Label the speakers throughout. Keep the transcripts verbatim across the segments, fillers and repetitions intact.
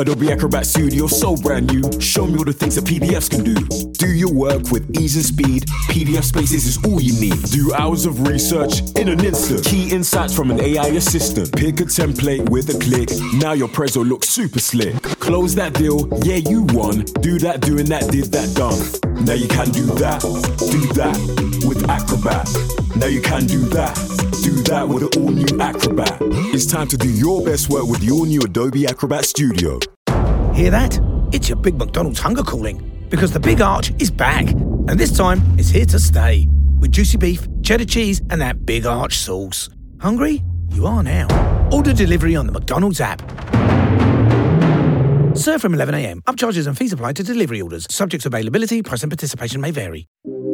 Speaker 1: Adobe Acrobat Studio, so brand new. Show me all the things that P D Fs can do. Do your work with ease and speed. P D F Spaces is all you need. Do hours of research in an instant. Key insights from an A I assistant. Pick a template with a click. Now your Prezzo looks super slick. Close that deal, yeah, you won. Do that, doing that, did that, done. Now you can do that, do that with Acrobat. Now you can do that, do that with the all-new Acrobat. It's time to do your best work with the all-new Adobe Acrobat Studio.
Speaker 2: Hear that? It's your Big McDonald's hunger calling. Because the Big Arch is back. And this time, it's here to stay. With juicy beef, cheddar cheese, and that Big Arch sauce. Hungry? You are now. Order delivery on the McDonald's app. Serve from eleven a.m. Upcharges and fees apply to delivery orders. Subject to availability, price and participation may vary.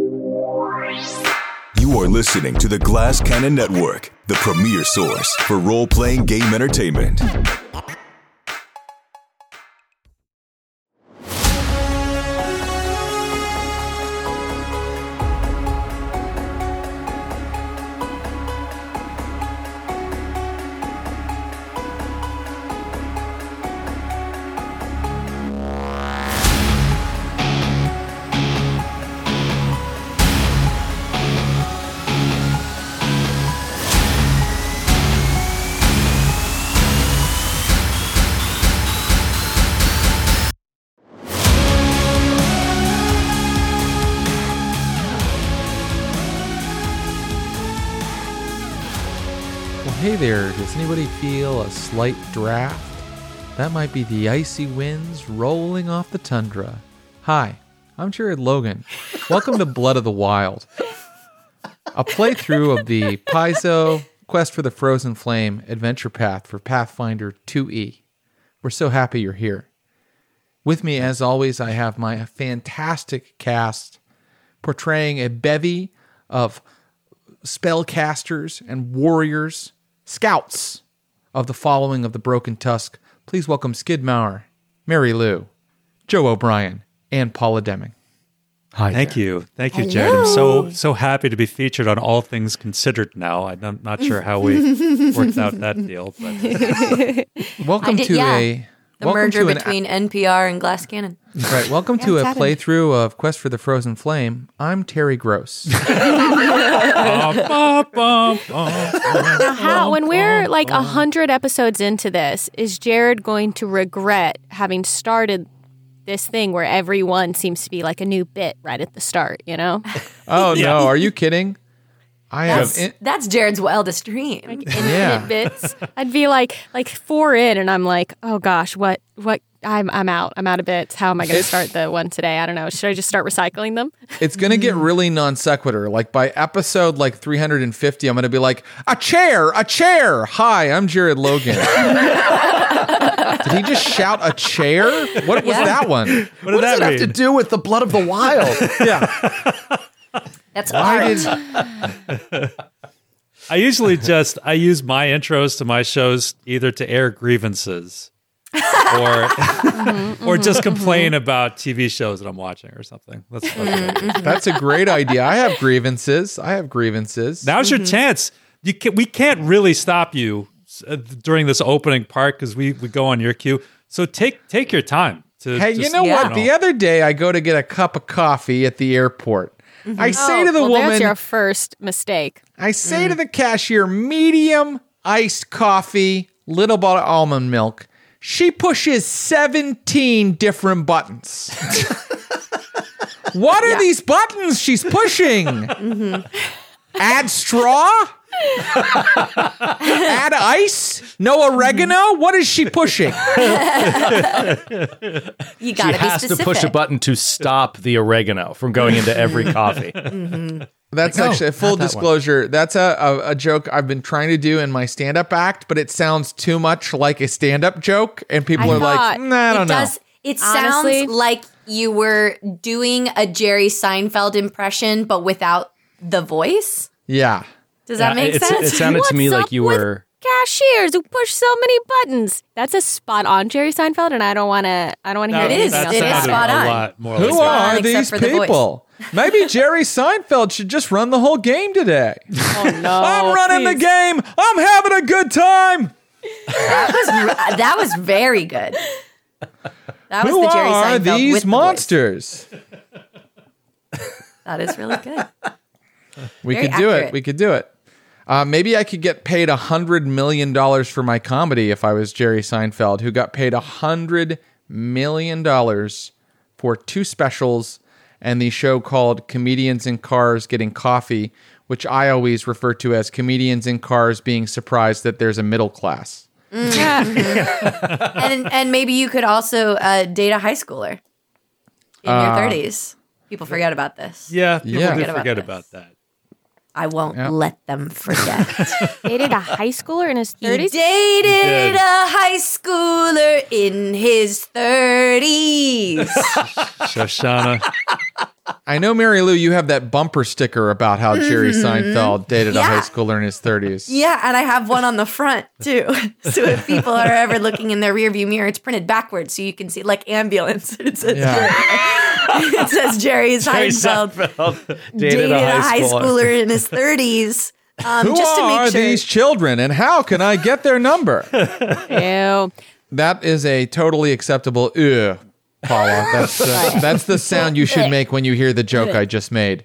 Speaker 3: You are listening to the Glass Cannon Network, the premier source for role-playing game entertainment.
Speaker 4: Hey there, does anybody feel a slight draft? That might be the icy winds rolling off the tundra. Hi, I'm Jared Logan. Welcome to Blood of the Wild, a playthrough of the Paizo Quest for the Frozen Flame adventure path for Pathfinder two E. We're so happy you're here. With me, as always, I have my fantastic cast portraying a bevy of spellcasters and warriors, scouts of the following of the Broken Tusk. Please welcome Skid Mauer, Mary Lou, Joe O'Brien, and Paula Deming.
Speaker 5: Hi. Thank there. you. Thank you, Hello. Jared. I'm so so happy to be featured on All Things Considered now. I'm not sure how we worked out that deal. But
Speaker 4: welcome
Speaker 6: did,
Speaker 4: to
Speaker 6: yeah.
Speaker 4: a...
Speaker 6: The merger between a- N P R and Glass Cannon.
Speaker 4: Right. Welcome to a happened. playthrough of Quest for the Frozen Flame. I'm Terry Gross.
Speaker 7: Now, how, when we're like a hundred episodes into this, is Jared going to regret having started this thing where everyone seems to be like a new bit right at the start, you know?
Speaker 4: Oh, yeah. No. Are you kidding? I
Speaker 6: that's,
Speaker 4: have in-
Speaker 6: that's Jared's wildest dream.
Speaker 7: Like infinite yeah. bits. I'd be like like four in, and I'm like, oh gosh, what what? I'm I'm out. I'm out of bits. How am I going to start the one today? I don't know. Should I just start recycling them?
Speaker 4: It's going to get really non sequitur. Like by episode like three hundred fifty, I'm going to be like, a chair, a chair. Hi, I'm Jared Logan. Did he just shout a chair? What was yeah. that one?
Speaker 5: What,
Speaker 8: what
Speaker 5: does
Speaker 8: that
Speaker 5: it
Speaker 8: mean? have to do with the Blood of the Wild?
Speaker 4: Yeah.
Speaker 6: That's art.
Speaker 5: I usually just, I use my intros to my shows either to air grievances or mm-hmm, or just complain mm-hmm. about T V shows that I'm watching or something. That's,
Speaker 4: mm-hmm. that's a great idea. I have grievances. I have grievances.
Speaker 5: Now's mm-hmm. your chance. You can, we can't really stop you uh, during this opening part because we, we go on your cue. So take take your time. To
Speaker 4: hey,
Speaker 5: just,
Speaker 4: you know
Speaker 5: yeah.
Speaker 4: what? The other day I go to get a cup of coffee at the airport. Mm-hmm. I say
Speaker 7: oh,
Speaker 4: to the
Speaker 7: well,
Speaker 4: woman...
Speaker 7: That's your first mistake.
Speaker 4: I say mm. to the cashier, medium iced coffee, little bottle of almond milk. She pushes seventeen different buttons. What are yeah. these buttons she's pushing? Mm-hmm. Add straw? Add ice? No oregano? What is she pushing?
Speaker 6: You gotta
Speaker 8: she
Speaker 6: be
Speaker 8: has
Speaker 6: specific.
Speaker 8: to push a button to stop the oregano from going into every coffee.
Speaker 6: Mm-hmm.
Speaker 4: That's like, actually, oh, full disclosure, that that's a, a, a joke I've been trying to do in my stand-up act, but it sounds too much like a stand-up joke, and people
Speaker 7: I
Speaker 4: are like, nah, I don't
Speaker 6: it
Speaker 4: know.
Speaker 6: Does, it
Speaker 7: Honestly,
Speaker 6: sounds like you were doing a Jerry Seinfeld impression, but without the voice.
Speaker 4: Yeah.
Speaker 6: Does that
Speaker 8: yeah,
Speaker 6: make
Speaker 8: it's,
Speaker 6: sense?
Speaker 8: It sounded
Speaker 7: What's
Speaker 8: to me like you
Speaker 7: with
Speaker 8: were...
Speaker 7: cashiers who push so many buttons. That's a spot on Jerry Seinfeld, and I don't want to. I don't want to hear
Speaker 6: it
Speaker 7: anything
Speaker 6: is.
Speaker 7: else.
Speaker 6: It is spot on.
Speaker 5: A lot more
Speaker 4: Who
Speaker 5: like
Speaker 4: are these people? Maybe Jerry Seinfeld should just run the whole game today.
Speaker 7: Oh no!
Speaker 4: I'm running
Speaker 7: please.
Speaker 4: the game. I'm having a good time.
Speaker 6: That was that was very good. That was
Speaker 4: Who
Speaker 6: the Jerry
Speaker 4: are
Speaker 6: Seinfeld
Speaker 4: these
Speaker 6: with the
Speaker 4: monsters?
Speaker 6: voice. That is really good.
Speaker 4: We
Speaker 6: Very
Speaker 4: could do
Speaker 6: accurate.
Speaker 4: it. We could do it. Uh, maybe I could get paid a hundred million dollars for my comedy if I was Jerry Seinfeld, who got paid a hundred million dollars for two specials and the show called Comedians in Cars Getting Coffee, which I always refer to as comedians in cars being surprised that there's a middle class.
Speaker 6: and and maybe you could also uh, date a high schooler in your thirties. People forget about this.
Speaker 5: Yeah, people
Speaker 4: Yeah.
Speaker 5: do
Speaker 6: Forget about
Speaker 5: forget
Speaker 6: this.
Speaker 5: about that.
Speaker 6: I won't
Speaker 4: Yeah.
Speaker 6: let them forget.
Speaker 7: Dated a high schooler in his
Speaker 6: He
Speaker 7: thirties.
Speaker 6: dated
Speaker 5: did.
Speaker 6: a high schooler in his thirties.
Speaker 5: Shoshana.
Speaker 4: I know, Mary Lou, you have that bumper sticker about how Jerry Seinfeld dated a
Speaker 6: Yeah.
Speaker 4: high schooler in his thirties.
Speaker 6: Yeah, and I have one on the front too. So if people are ever looking in their rearview mirror, it's printed backwards so you can see like ambulance. It says
Speaker 4: Yeah.
Speaker 6: Jerry. It says Jerry
Speaker 8: Jerry
Speaker 6: Seinfeld
Speaker 8: Seinfeld
Speaker 6: dated, a high schooler. in his thirties. Um,
Speaker 4: Who
Speaker 6: just to
Speaker 4: are
Speaker 6: make sure.
Speaker 4: these children and how can I get their number?
Speaker 7: Ew.
Speaker 4: That is a totally acceptable ugh, Paula. That's, uh, that's the sound you should make when you hear the joke I just made.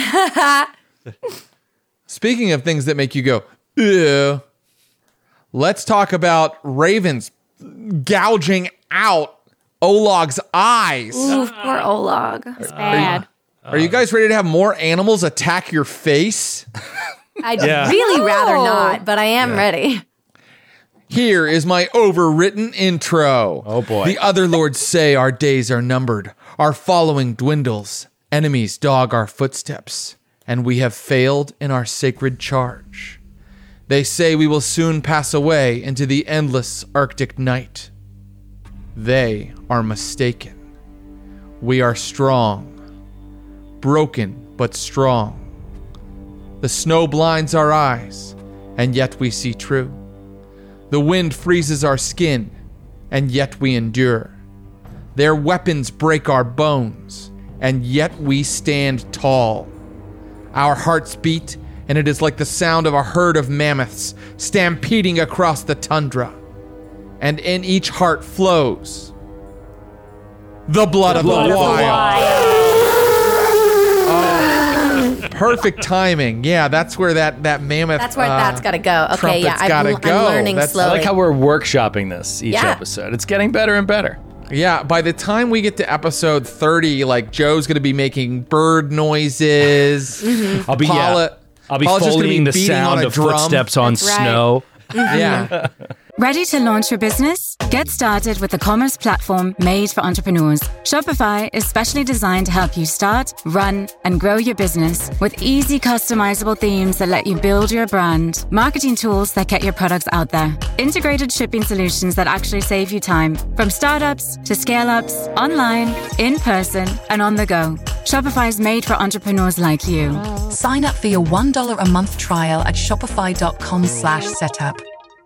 Speaker 4: Speaking of things that make you go, ugh, let's talk about ravens gouging out Olog's eyes.
Speaker 6: Ooh, poor Olag.
Speaker 7: It's bad.
Speaker 4: Are you guys ready to have more animals attack your face?
Speaker 6: I'd
Speaker 5: Yeah.
Speaker 6: really rather
Speaker 7: No.
Speaker 6: not, but I am ready.
Speaker 4: Here is my overwritten intro.
Speaker 8: Oh, boy.
Speaker 4: The other lords say our days are numbered, our following dwindles, enemies dog our footsteps, and we have failed in our sacred charge. They say we will soon pass away into the endless Arctic night. They are mistaken. We are strong, broken but strong. The snow blinds our eyes, and yet we see true. The wind freezes our skin, and yet we endure. Their weapons break our bones, and yet we stand tall. Our hearts beat, and it is like the sound of a herd of mammoths stampeding across the tundra. And in each heart flows the blood, of,
Speaker 8: blood
Speaker 4: the
Speaker 8: of the
Speaker 4: wild. Oh, perfect timing. Yeah, that's where that, that mammoth.
Speaker 6: That's where
Speaker 4: uh,
Speaker 6: that's got to go. Okay,
Speaker 4: trumpet's
Speaker 6: yeah, I'm,
Speaker 4: gotta
Speaker 6: I'm
Speaker 4: go.
Speaker 6: learning
Speaker 4: That's- I
Speaker 6: slowly.
Speaker 8: I like how we're workshopping this each
Speaker 6: Yeah.
Speaker 8: episode. It's getting better and better.
Speaker 4: Yeah, by the time we get to episode thirty, like Joe's going to be making bird noises.
Speaker 8: I'll be
Speaker 4: Paula-
Speaker 8: yeah. I'll be
Speaker 4: Paula's just gonna
Speaker 8: foleying
Speaker 4: be
Speaker 8: the
Speaker 4: beating on
Speaker 8: sound
Speaker 4: a
Speaker 8: of
Speaker 4: drum.
Speaker 8: footsteps on
Speaker 7: That's right.
Speaker 8: snow.
Speaker 4: Yeah.
Speaker 9: Ready to launch your business? Get started with the commerce platform made for entrepreneurs. Shopify is specially designed to help you start, run, and grow your business with easy customizable themes that let you build your brand, marketing tools that get your products out there, integrated shipping solutions that actually save you time, from startups to scale-ups, online, in person, and on the go. Shopify is made for entrepreneurs like you.
Speaker 10: Sign up for your one dollar a month trial at shopify.com slash setup.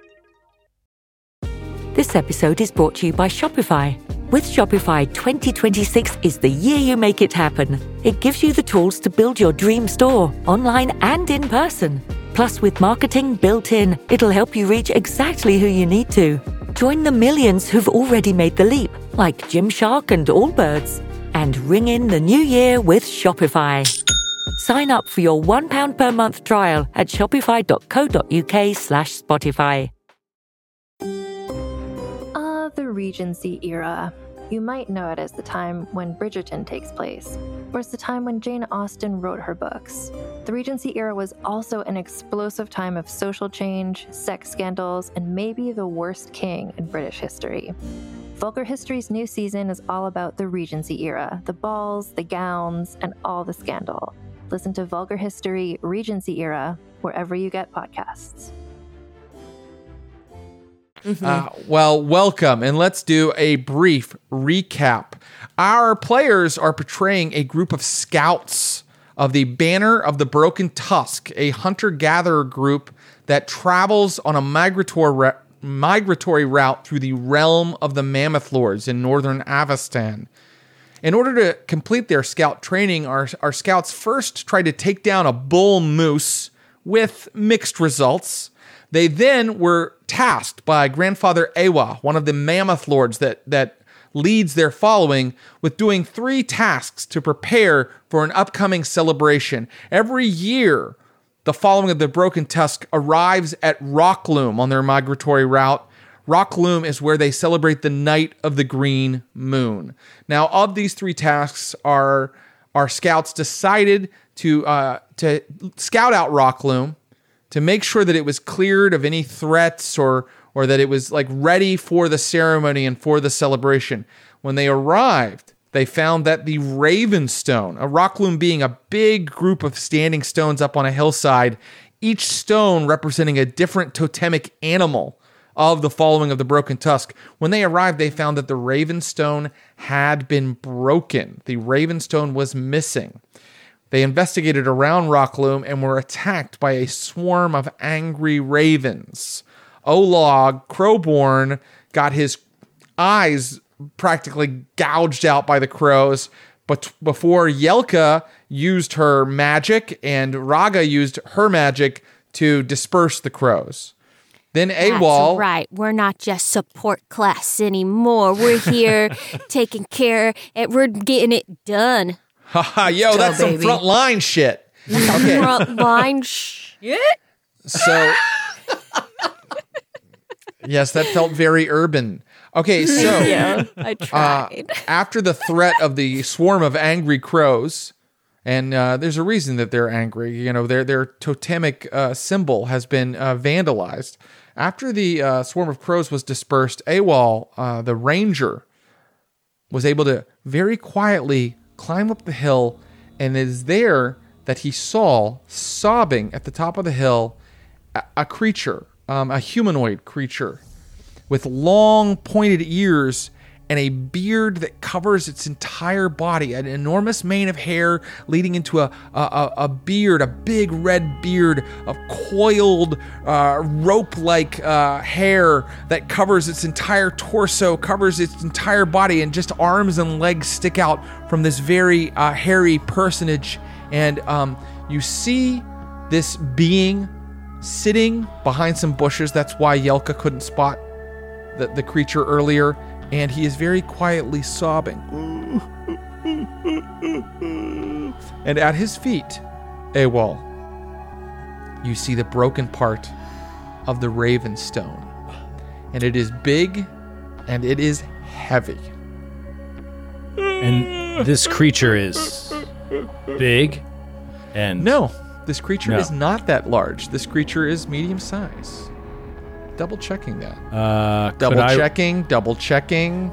Speaker 11: This episode is brought to you by Shopify. With Shopify, twenty twenty-six is the year you make it happen. It gives you the tools to build your dream store, online and in person. Plus, with marketing built in, it'll help you reach exactly who you need to. Join the millions who've already made the leap, like Gymshark and Allbirds. And ring in the new year with Shopify. Sign up for your one pound per month trial at shopify.co.uk slash Spotify.
Speaker 12: Ah, the Regency era. You might know it as the time when Bridgerton takes place, or it's the time when Jane Austen wrote her books. The Regency era was also an explosive time of social change, sex scandals, and maybe the worst king in British history. Vulgar History's new season is all about the Regency era, the balls, the gowns, and all the scandal. Listen to Vulgar History Regency era wherever you get podcasts.
Speaker 4: Uh, well, welcome, and let's do a brief recap. Our players are portraying a group of scouts of the Banner of the Broken Tusk, a hunter-gatherer group that travels on a migratory, migratory route through the realm of the Mammoth Lords in northern Avestan. In order to complete their scout training, our, our scouts first tried to take down a bull moose with mixed results. They then were tasked by Grandfather Ewa, one of the Mammoth Lords that, that leads their following with doing three tasks to prepare for an upcoming celebration. Every year, the following of the Broken Tusk arrives at Rockloom on their migratory route. Rockloom is where they celebrate the Night of the Green Moon. Now, of these three tasks, our, our scouts decided to uh, to scout out Rockloom to make sure that it was cleared of any threats or or that it was like ready for the ceremony and for the celebration. When they arrived, they found that the Ravenstone, a Rockloom being a big group of standing stones up on a hillside, each stone representing a different totemic animal of the following of the Broken Tusk. When they arrived, they found that the Ravenstone had been broken. The Ravenstone was missing. They investigated around Rockloom and were attacked by a swarm of angry ravens. Olog, Crowborn, got his eyes practically gouged out by the crows, but before Yelka used her magic and Raga used her magic to disperse the crows. Then AWOL...
Speaker 7: That's right. We're not just support class anymore. We're here taking care, and we're getting it done.
Speaker 4: Haha, yo,
Speaker 7: Go,
Speaker 4: that's
Speaker 7: baby.
Speaker 4: some frontline shit. Okay.
Speaker 7: Frontline shit.
Speaker 4: So, yes, that felt very urban. Okay, so
Speaker 7: Yeah, I
Speaker 4: uh,
Speaker 7: tried.
Speaker 4: after the threat of the swarm of angry crows, and uh, there's a reason that they're angry. You know, their their totemic uh, symbol has been uh, vandalized. After the uh, swarm of crows was dispersed, AWOL, uh, the ranger, was able to very quietly climb up the hill, and it is there that he saw, sobbing at the top of the hill, a, a creature, um, a humanoid creature, with long pointed ears and a beard that covers its entire body, an enormous mane of hair leading into a a, a beard, a big red beard of coiled uh, rope-like uh, hair that covers its entire torso, covers its entire body, and just arms and legs stick out from this very uh, hairy personage. And um, you see this being sitting behind some bushes. That's why Yelka couldn't spot the, the creature earlier. And he is very quietly sobbing. And at his feet, AWOL, you see the broken part of the Ravenstone. And it is big and it is heavy.
Speaker 8: And this creature is big and...
Speaker 4: No, this creature
Speaker 8: No.
Speaker 4: is not that large. This creature is medium size. Double checking that.
Speaker 8: Uh, could
Speaker 4: double
Speaker 8: I-
Speaker 4: checking, double checking.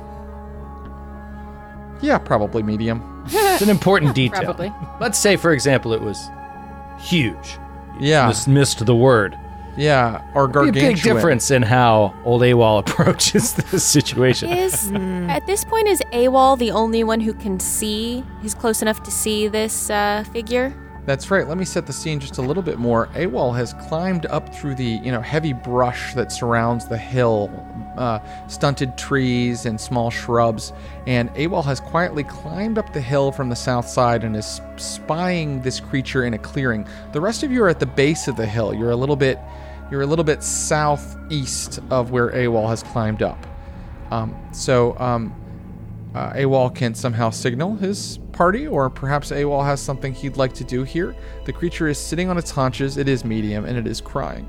Speaker 4: Yeah, probably medium.
Speaker 8: It's an important detail.
Speaker 7: Probably.
Speaker 8: Let's say, for example, it was huge.
Speaker 4: Yeah.
Speaker 8: Just missed the word.
Speaker 4: Yeah, or
Speaker 8: Be a
Speaker 4: gargantuan.
Speaker 8: big difference in how old AWOL approaches this situation.
Speaker 7: Is at this point is AWOL the only one who can see? He's close enough to see this uh, figure.
Speaker 4: That's right. Let me set the scene just a little bit more. AWOL has climbed up through the, you know, heavy brush that surrounds the hill, uh, stunted trees and small shrubs, and AWOL has quietly climbed up the hill from the south side and is spying this creature in a clearing. The rest of you are at the base of the hill. You're a little bit, you're a little bit southeast of where AWOL has climbed up. Um, so um, uh, AWOL can somehow signal his party, or perhaps AWOL has something he'd like to do here. The creature is sitting on its haunches. It is medium, and it is crying.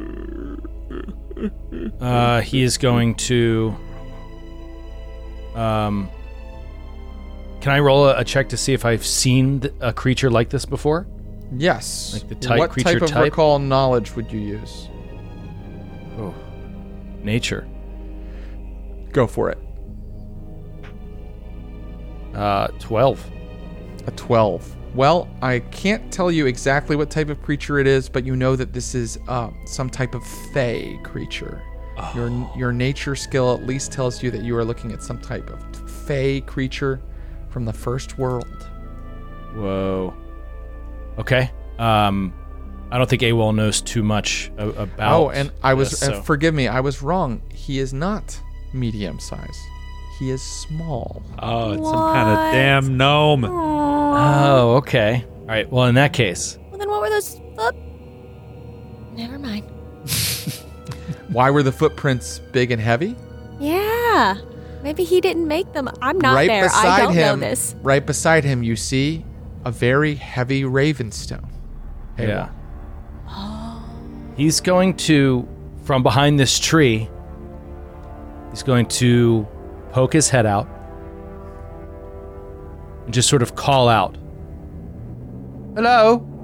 Speaker 8: Uh, he is going to... Um, can I roll a, a check to see if I've seen th- a creature like this before?
Speaker 4: Yes.
Speaker 8: Like the type,
Speaker 4: what
Speaker 8: creature
Speaker 4: type of
Speaker 8: type?
Speaker 4: recall knowledge would you use?
Speaker 8: Oh, nature.
Speaker 4: Go for it.
Speaker 8: Uh, twelve.
Speaker 4: A twelve. Well, I can't tell you exactly what type of creature it is, but you know that this is uh, some type of fey creature.
Speaker 8: Oh.
Speaker 4: Your your nature skill at least tells you that you are looking at some type of fey creature from the first world.
Speaker 8: Whoa. Okay. Um, I don't think AWOL knows too much a- about.
Speaker 4: Oh, and I was
Speaker 8: this,
Speaker 4: uh,
Speaker 8: so-
Speaker 4: forgive me, I was wrong. He is not medium size. He is small.
Speaker 5: Oh, it's some kind of damn gnome.
Speaker 8: Oh, okay. All right. Well, in that case,
Speaker 7: Well, then what were those foot? Never mind.
Speaker 4: Why were the footprints big and heavy?
Speaker 7: Yeah. Maybe he didn't make them. I'm not
Speaker 4: right
Speaker 7: there.
Speaker 4: beside
Speaker 7: I don't
Speaker 4: him,
Speaker 7: know this.
Speaker 4: Right beside him, you see a very heavy Ravenstone. Hey,
Speaker 8: Yeah. He's going to, from behind this tree, he's going to poke his head out and just sort of call out, "Hello?"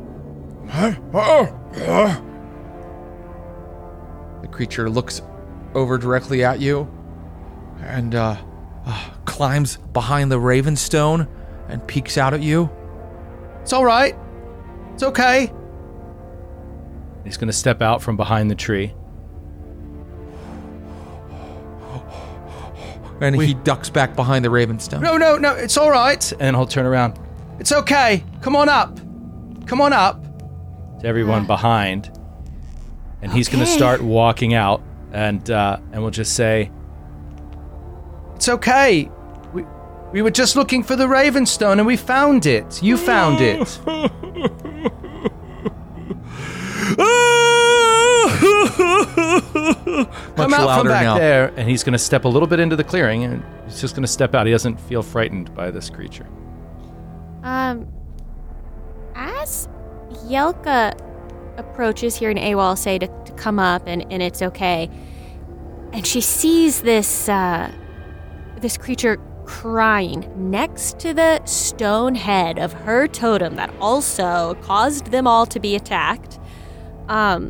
Speaker 4: The creature looks over directly at you and uh, uh, climbs behind the Ravenstone and peeks out at you.
Speaker 8: "It's all right. It's okay." He's going to step out from behind the tree.
Speaker 4: And we, he ducks back behind the Ravenstone.
Speaker 8: No, no, no, it's all right. And then he'll turn around. "It's okay. Come on up. Come on up." To everyone behind. And he's
Speaker 7: Okay.
Speaker 8: going to start walking out. And uh, and we'll just say, "It's okay. We, we were just looking for the Ravenstone and we found it. You found it." Come out from back
Speaker 4: now.
Speaker 8: there. And he's going to step a little bit into the clearing. And he's just going to step out. He doesn't feel frightened by this creature.
Speaker 7: Um, as Yelka approaches hearing AWOL say to, to come up and, and it's okay, and she sees this uh, this creature crying next to the stone head of her totem that also caused them all to be attacked. Um,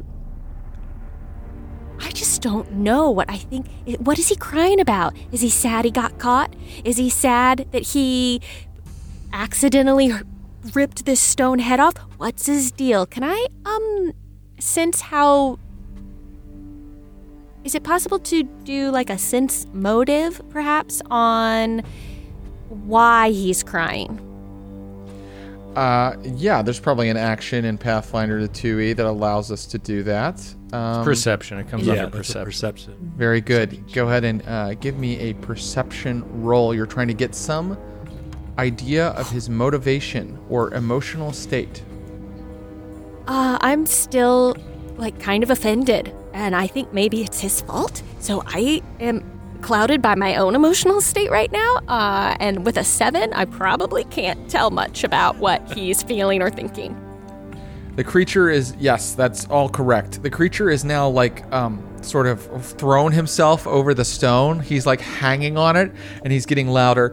Speaker 7: I just don't know what I think. What is he crying about? Is he sad he got caught? Is he sad that he accidentally ripped this stone head off? What's his deal? Can I um sense how... Is it possible to do like a sense motive perhaps on why he's crying?
Speaker 4: Uh, yeah, there's probably an action in Pathfinder to two E that allows us to do that. Um,
Speaker 8: Perception. It comes
Speaker 5: yeah,
Speaker 8: under
Speaker 5: that's a
Speaker 8: perception.
Speaker 5: perception.
Speaker 4: Very good. Go ahead and uh, give me a perception roll. You're trying to get some idea of his motivation or emotional state.
Speaker 7: Uh, I'm still like kind of offended, and I think maybe it's his fault. So I am clouded by my own emotional state right now. Uh, and with a seven, I probably can't tell much about what he's feeling or thinking.
Speaker 4: The creature is, yes, that's all correct. The creature is now like um, sort of thrown himself over the stone. He's like hanging on it, and he's getting louder.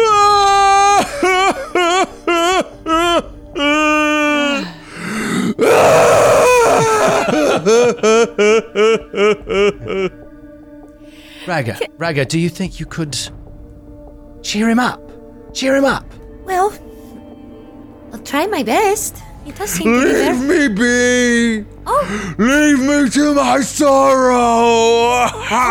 Speaker 8: Raga, Raga, do you think you could cheer him up? Cheer him up.
Speaker 6: Well, I'll try my best. It does seem to be there.
Speaker 1: Leave me be!
Speaker 6: Oh!
Speaker 1: Leave me to my sorrow!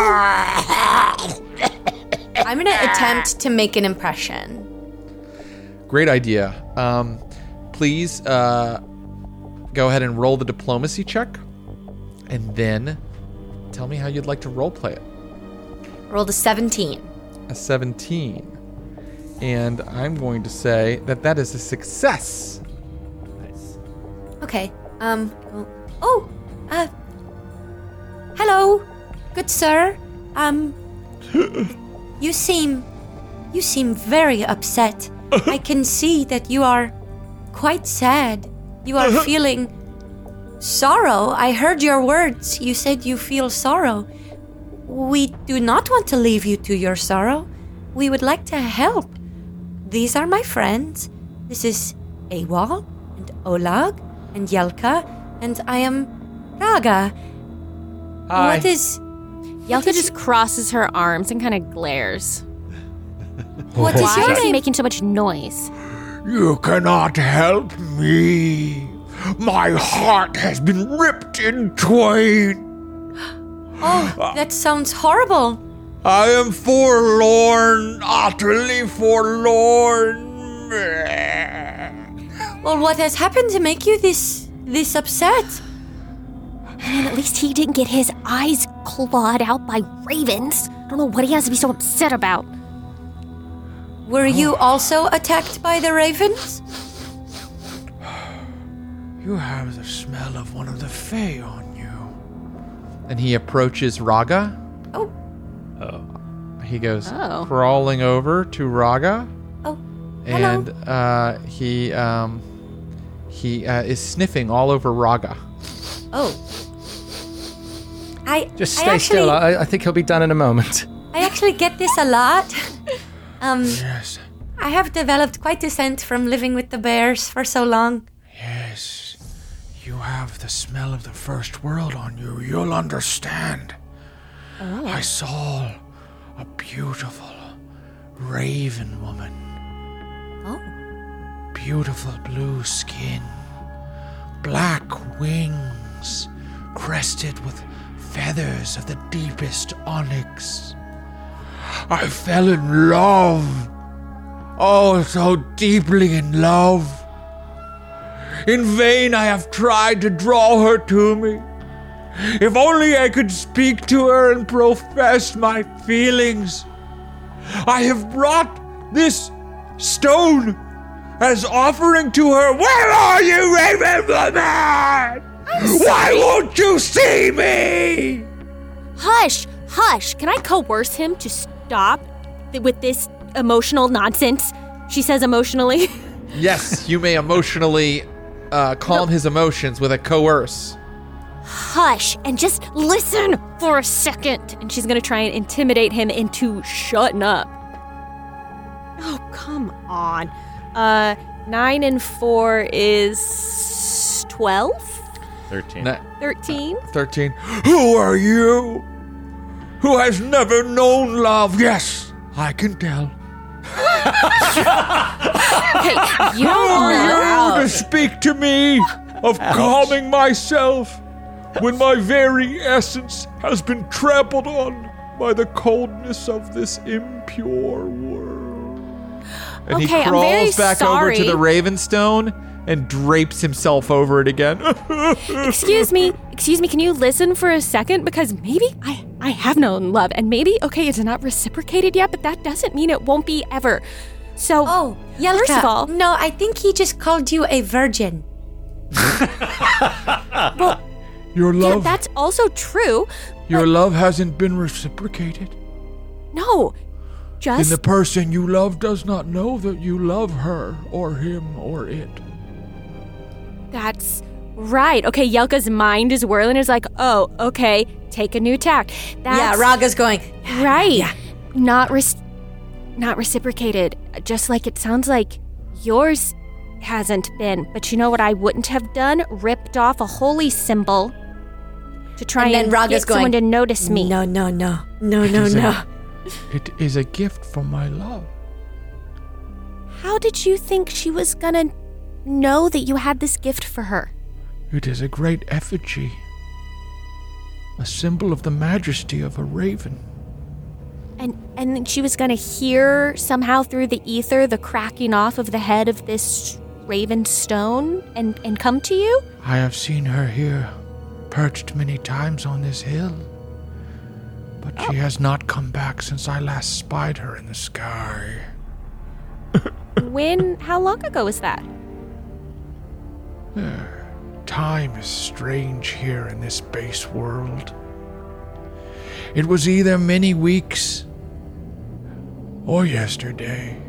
Speaker 6: I'm going to attempt to make an impression.
Speaker 4: Great idea. Um, please uh, go ahead and roll the diplomacy check, and then tell me how you'd like to roleplay it.
Speaker 6: Rolled a seventeen.
Speaker 4: A seventeen. And I'm going to say that that is a success.
Speaker 6: Okay. Um. Oh. Uh. Hello, good sir. Um. You seem. You seem very upset. I can see that you are quite sad. You are feeling sorrow. I heard your words. You said you feel sorrow. We do not want to leave you to your sorrow. We would like to help. These are my friends. This is AWOL and Olag and Yelka, and I am Raga.
Speaker 8: Hi.
Speaker 6: What is...
Speaker 7: Yelka just crosses her arms and kind of glares.
Speaker 6: What is
Speaker 7: Why
Speaker 6: your
Speaker 7: is he
Speaker 6: name?
Speaker 7: making so much noise?
Speaker 1: You cannot help me. My heart has been ripped in twain.
Speaker 6: Oh, that sounds horrible.
Speaker 1: I am forlorn, utterly forlorn.
Speaker 7: Well, what has happened to make you this this upset? I mean, at least he didn't get his eyes clawed out by ravens. I don't know what he has to be so upset about.
Speaker 6: Were you also attacked by the ravens?
Speaker 1: You have the smell of one of the Fae on you.
Speaker 4: And he approaches Raga.
Speaker 6: Oh.
Speaker 5: Oh.
Speaker 4: he goes
Speaker 7: Oh.
Speaker 4: crawling over to Raga.
Speaker 6: Oh, hello.
Speaker 4: And uh, he um, he uh, is sniffing all over Raga.
Speaker 6: Oh. I
Speaker 8: Just
Speaker 6: I
Speaker 8: stay
Speaker 6: actually,
Speaker 8: still. I, I think he'll be done in a moment.
Speaker 6: I actually get this a lot. um,
Speaker 2: Yes.
Speaker 6: I have developed quite a scent from living with the bears for so long.
Speaker 2: Yes. You have the smell of the first world on you. You'll understand.
Speaker 6: Oh.
Speaker 2: I saw a beautiful raven woman.
Speaker 6: Oh.
Speaker 2: Beautiful blue skin. Black wings. Crested with feathers of the deepest onyx. I fell in love. Oh, so deeply in love. In vain I have tried to draw her to me. If only I could speak to her and profess my feelings. I have brought this stone as offering to her. Where are you, Raven Woman? Why won't you see me?
Speaker 7: Hush, hush. Can I coerce him to stop th- with this emotional nonsense? She says emotionally.
Speaker 4: Yes, you may emotionally uh, calm
Speaker 7: No.
Speaker 4: his emotions with a coerce.
Speaker 7: Hush and just listen for a second. And she's going to try and intimidate him into shutting up. Oh, come on. Uh, nine and four is twelve?
Speaker 5: Thirteen.
Speaker 4: Na-
Speaker 7: Thirteen?
Speaker 4: Thirteen.
Speaker 2: Who are you? Who has never known love? Yes, I can tell.
Speaker 7: Hey, you
Speaker 2: Who
Speaker 7: don't
Speaker 2: are you
Speaker 7: know.
Speaker 2: to speak to me of calming myself when my very essence has been trampled on by the coldness of this impure world?
Speaker 4: And
Speaker 7: Okay,
Speaker 4: he
Speaker 7: I'm very
Speaker 4: crawls back
Speaker 7: sorry.
Speaker 4: over to the Ravenstone and drapes himself over it again.
Speaker 7: Excuse me, excuse me, can you listen for a second? Because maybe I, I have known love, and maybe, okay, it's not reciprocated yet, but that doesn't mean it won't be ever. So,
Speaker 6: Oh, Yelka.
Speaker 7: first of all,
Speaker 6: No, I think he just called you a virgin.
Speaker 7: well,
Speaker 2: Your
Speaker 7: yeah,
Speaker 2: love,
Speaker 7: that's also true.
Speaker 2: your love hasn't been reciprocated.
Speaker 7: No,
Speaker 2: Then
Speaker 7: just
Speaker 2: the person you love does not know that you love her or him or it.
Speaker 7: that's right. Okay, Yelka's mind is whirling. Is like, oh, okay, take a new tack. That's
Speaker 6: Yeah, Raga's going.
Speaker 7: right.
Speaker 6: Yeah.
Speaker 7: Not res- not reciprocated. Just like it sounds like yours hasn't been. But you know what I wouldn't have done? Ripped off a holy symbol to try
Speaker 6: And
Speaker 7: and,
Speaker 6: then Raga's
Speaker 7: get someone
Speaker 6: going,
Speaker 7: to notice me.
Speaker 6: No, no, no. No, no,
Speaker 2: is a-
Speaker 6: no.
Speaker 2: It is a gift from my love.
Speaker 7: How did you think she was gonna know that you had this gift for her?
Speaker 2: It is a great effigy, a symbol of the majesty of a raven.
Speaker 7: And and then she was gonna hear somehow through the ether the cracking off of the head of this raven stone and, and come to you?
Speaker 2: I have seen her here, perched many times on this hill. But she has not come back since I last spied her in the sky.
Speaker 7: When, how long ago was that?
Speaker 2: Time is strange here in this base world. It was either many weeks or yesterday.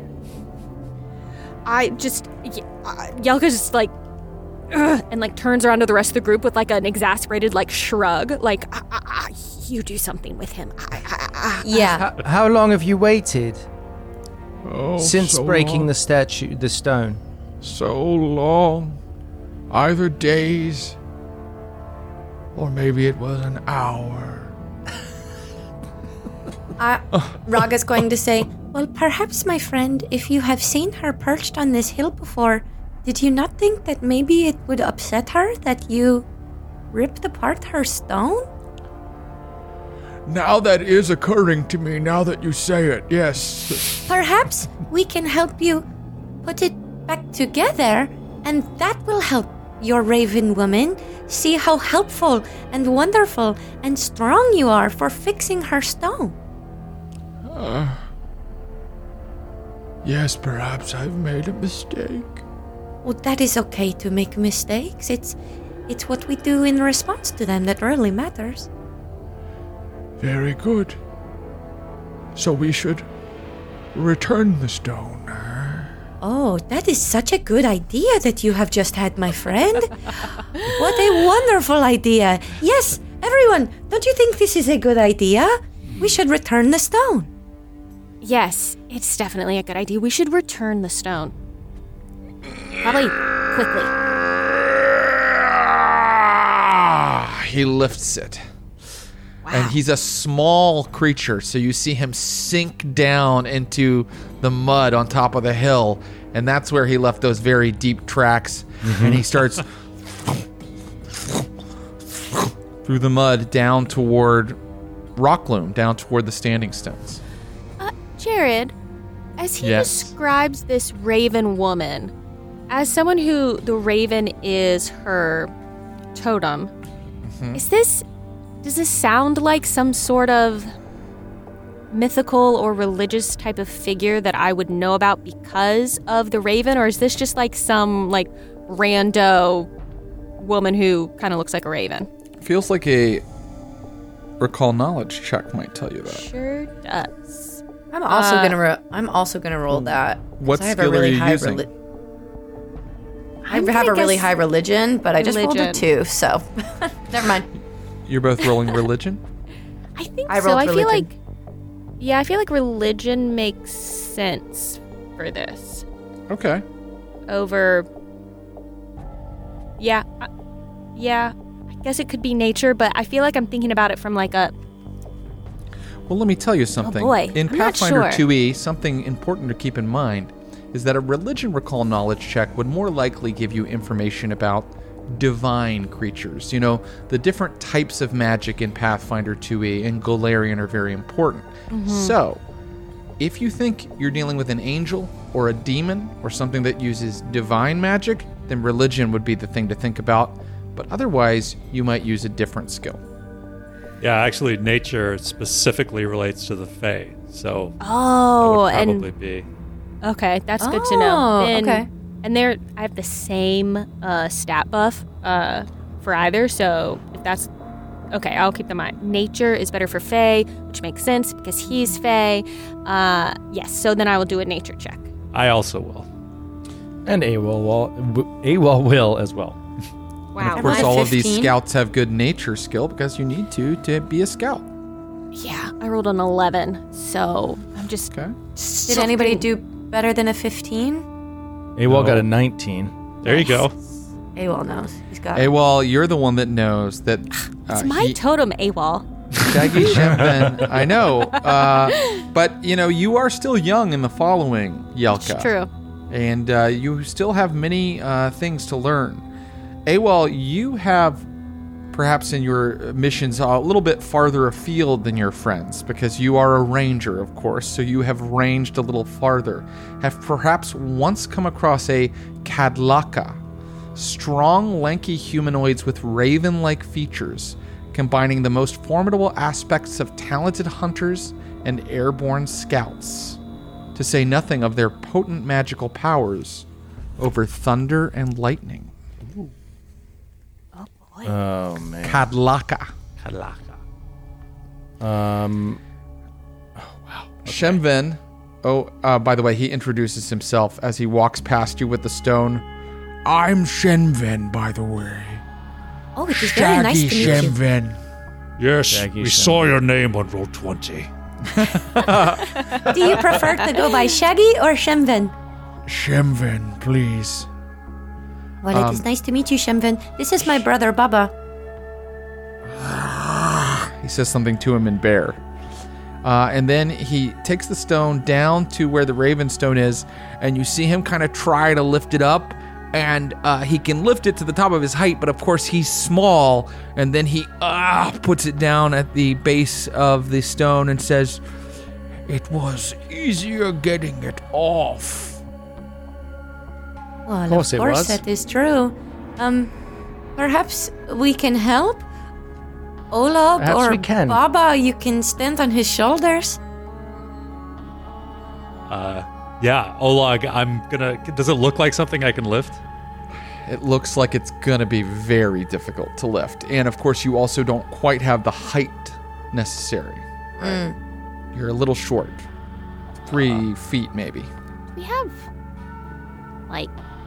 Speaker 7: I just, y- uh, Yelka just like, ugh, and like turns around to the rest of the group with like an exasperated like shrug, like, ah, ah, ah, you do something with him. Ah, ah, ah, ah.
Speaker 6: Yeah.
Speaker 8: How, how long have you waited
Speaker 2: Oh,
Speaker 8: since
Speaker 2: so
Speaker 8: breaking
Speaker 2: long.
Speaker 8: the statue, the stone?
Speaker 2: So long. Either days, or maybe it was an hour.
Speaker 6: Uh, Raga's going to say, well, perhaps, my friend, if you have seen her perched on this hill before, did you not think that maybe it would upset her that you ripped apart her stone?
Speaker 2: Now that is occurring to me, now that you say it, yes.
Speaker 6: Perhaps we can help you put it back together, and that will help your raven woman see how helpful and wonderful and strong you are for fixing her stone.
Speaker 2: Uh, yes, perhaps I've made a mistake.
Speaker 6: Well, that is okay to make mistakes. It's it's what we do in response to them that really matters.
Speaker 2: Very good.
Speaker 13: So we should return the stone.
Speaker 6: Oh, that is such a good idea that you have just had, my friend. What a wonderful idea. Yes, everyone, don't you think this is a good idea? We should return the stone.
Speaker 7: Yes, it's definitely a good idea. We should return the stone. Probably quickly.
Speaker 4: He lifts it. Wow. And he's a small creature, so you see him sink down into the mud on top of the hill, and that's where he left those very deep tracks. Mm-hmm. And he starts through the mud down toward Rockloom, down toward the Standing Stones.
Speaker 7: Uh, Jared, as he
Speaker 4: yes.
Speaker 7: describes this raven woman, as someone who the raven is her totem, mm-hmm. is this... Does this sound like some sort of mythical or religious type of figure that I would know about because of the raven? Or is this just like some like rando woman who kind of looks like a raven?
Speaker 4: Feels like a recall knowledge check might tell you that.
Speaker 7: Sure does.
Speaker 14: I'm also
Speaker 7: Uh,
Speaker 14: gonna ro- I'm also gonna roll that. 'cause
Speaker 4: What
Speaker 14: I have
Speaker 4: skill
Speaker 14: a really
Speaker 4: are you
Speaker 14: high
Speaker 4: using?
Speaker 14: reli- I
Speaker 7: I'm
Speaker 14: have
Speaker 7: gonna
Speaker 14: a really
Speaker 7: guess
Speaker 14: high religion, but I just rolled a
Speaker 7: religion.
Speaker 14: two, so never mind.
Speaker 4: You're both rolling religion?
Speaker 7: I think
Speaker 14: I
Speaker 7: so.
Speaker 14: rolled
Speaker 7: I feel
Speaker 14: religion.
Speaker 7: like, yeah, I feel like religion makes sense for this
Speaker 4: Okay.
Speaker 7: over. Yeah, uh, yeah. I guess it could be nature, but I feel like I'm thinking about it from like a.
Speaker 4: Well, let me tell you something.
Speaker 7: Oh boy,
Speaker 4: In
Speaker 7: I'm not
Speaker 4: Pathfinder
Speaker 7: sure.
Speaker 4: two E, something important to keep in mind is that a religion recall knowledge check would more likely give you information about divine creatures. You know, the different types of magic in Pathfinder two E and Golarion are very important.
Speaker 7: Mm-hmm.
Speaker 4: So, if you think you're dealing with an angel or a demon or something that uses divine magic, then religion would be the thing to think about. But otherwise, you might use a different skill.
Speaker 5: Yeah, actually, nature specifically relates to the Fae, so
Speaker 7: Oh,
Speaker 5: that would
Speaker 7: and
Speaker 5: probably be.
Speaker 7: okay, that's good to know.
Speaker 14: Oh,
Speaker 7: Then-
Speaker 14: okay.
Speaker 7: And there, I have the same uh, stat buff uh, for either. So if that's okay, I'll keep them in mind. Nature is better for Fae, which makes sense because he's Fae. Uh, yes, so then I will do a nature check.
Speaker 5: I also will.
Speaker 8: And AWOL will, AWOL will as well.
Speaker 7: Wow.
Speaker 4: And of course, all of these scouts have good nature skill because you need to to be a scout.
Speaker 7: Yeah, I rolled an eleven, so I'm just.
Speaker 4: Okay.
Speaker 14: Did anybody do better than a fifteen?
Speaker 8: AWOL got a nineteen.
Speaker 5: There you go.
Speaker 14: AWOL knows. He's got it.
Speaker 4: Awol, you're the one that knows that.
Speaker 7: It's
Speaker 4: uh,
Speaker 7: my
Speaker 4: he-
Speaker 7: totem, AWOL.
Speaker 4: Shaggy Shempen, I know. Uh, but, you know, you are still young in the following, Yelka.
Speaker 7: It's true.
Speaker 4: And uh, you still have many uh, things to learn. Awol, you have perhaps in your missions a little bit farther afield than your friends because you are a ranger, of course, so you have ranged a little farther. Have perhaps once come across a Kadlaka, strong, lanky humanoids with raven-like features, combining the most formidable aspects of talented hunters and airborne scouts, to say nothing of their potent magical powers over thunder and lightning.
Speaker 8: Oh, man.
Speaker 4: Kadlaka.
Speaker 5: Kadlaka.
Speaker 8: Um,
Speaker 4: Shemven, oh, uh, by the way, he introduces himself as he walks past you with the stone.
Speaker 13: I'm Shenven, by the way.
Speaker 6: Oh, it is very nice to meet you.
Speaker 13: Shenven.
Speaker 5: Yes,
Speaker 8: Shaggy
Speaker 5: we
Speaker 8: Shem.
Speaker 5: saw your name on roll twenty.
Speaker 6: Do you prefer to go by Shaggy or Shemven?
Speaker 13: Shenven, please.
Speaker 6: Well, it is
Speaker 4: Um,
Speaker 6: nice to meet you, Shemven. This is my brother, Baba.
Speaker 4: He says something to him in bear. Uh, and then he takes the stone down to where the raven stone is, and you see him kind of try to lift it up, and uh, he can lift it to the top of his height, but of course he's small, and then he uh, puts it down at the base of the stone and says,
Speaker 13: It was easier getting it off.
Speaker 6: Well, of
Speaker 8: course
Speaker 6: course,
Speaker 8: it was.
Speaker 6: that is true. Um, perhaps we can help? Olag
Speaker 8: Perhaps
Speaker 6: or
Speaker 8: we can.
Speaker 6: Baba, you can stand on his shoulders.
Speaker 5: Uh, yeah, Olag, I'm gonna. Does it look like something I can lift?
Speaker 4: it looks like it's gonna be very difficult to lift. And of course, you also don't quite have the height necessary.
Speaker 6: Mm.
Speaker 4: You're a little short. Three uh, feet, maybe.
Speaker 7: We have, like,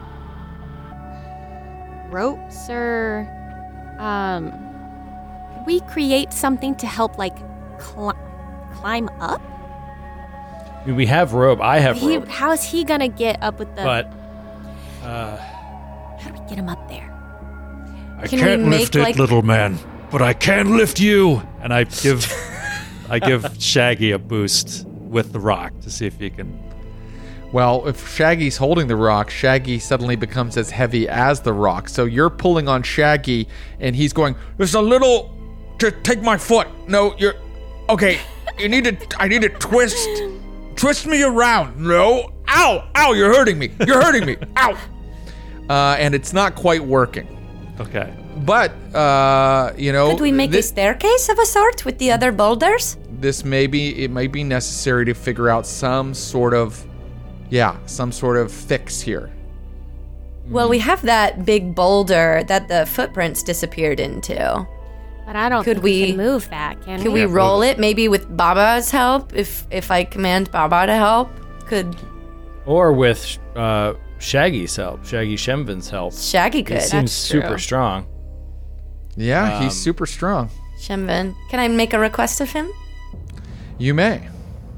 Speaker 7: ropes or, um, could we create something to help, like, cl- climb up?
Speaker 8: I mean, we have rope. I have
Speaker 7: he,
Speaker 8: rope.
Speaker 7: How is he gonna get up with the...
Speaker 8: But, uh...
Speaker 7: how do we get him up there?
Speaker 5: I
Speaker 6: Can
Speaker 5: can't
Speaker 6: we make,
Speaker 5: lift it,
Speaker 6: like-
Speaker 5: little man, but I can lift you. And I give, I give Shaggy a boost with the rock to see if he can.
Speaker 4: Well, if Shaggy's holding the rock, Shaggy suddenly becomes as heavy as the rock. So you're pulling on Shaggy, and he's going, "There's a little to take my foot. No, you're okay. You need to. I need to twist, twist me around. No, ow, ow! You're hurting me. You're hurting me. Ow!" Uh, and it's not quite working.
Speaker 5: Okay.
Speaker 4: But uh, you know,
Speaker 6: Could we make
Speaker 4: this,
Speaker 6: a staircase of a sort with the other boulders?
Speaker 4: This may be. It may be necessary to figure out some sort of. Yeah, some sort of fix here.
Speaker 6: Well, we have that big boulder that the footprints disappeared into.
Speaker 7: But I don't
Speaker 6: could
Speaker 7: think
Speaker 6: we,
Speaker 7: we can move that, can
Speaker 6: could
Speaker 7: we?
Speaker 6: we roll it maybe with Baba's help? If if I command Baba to help, could
Speaker 8: Or with uh, Shaggy's help, Shaggy Shemvin's help.
Speaker 6: Shaggy could.
Speaker 8: He seems
Speaker 6: That's
Speaker 8: super
Speaker 6: true.
Speaker 8: strong.
Speaker 4: Yeah,
Speaker 8: Um,
Speaker 4: he's super strong.
Speaker 6: Shemvin, can I make a request of him?
Speaker 4: You may.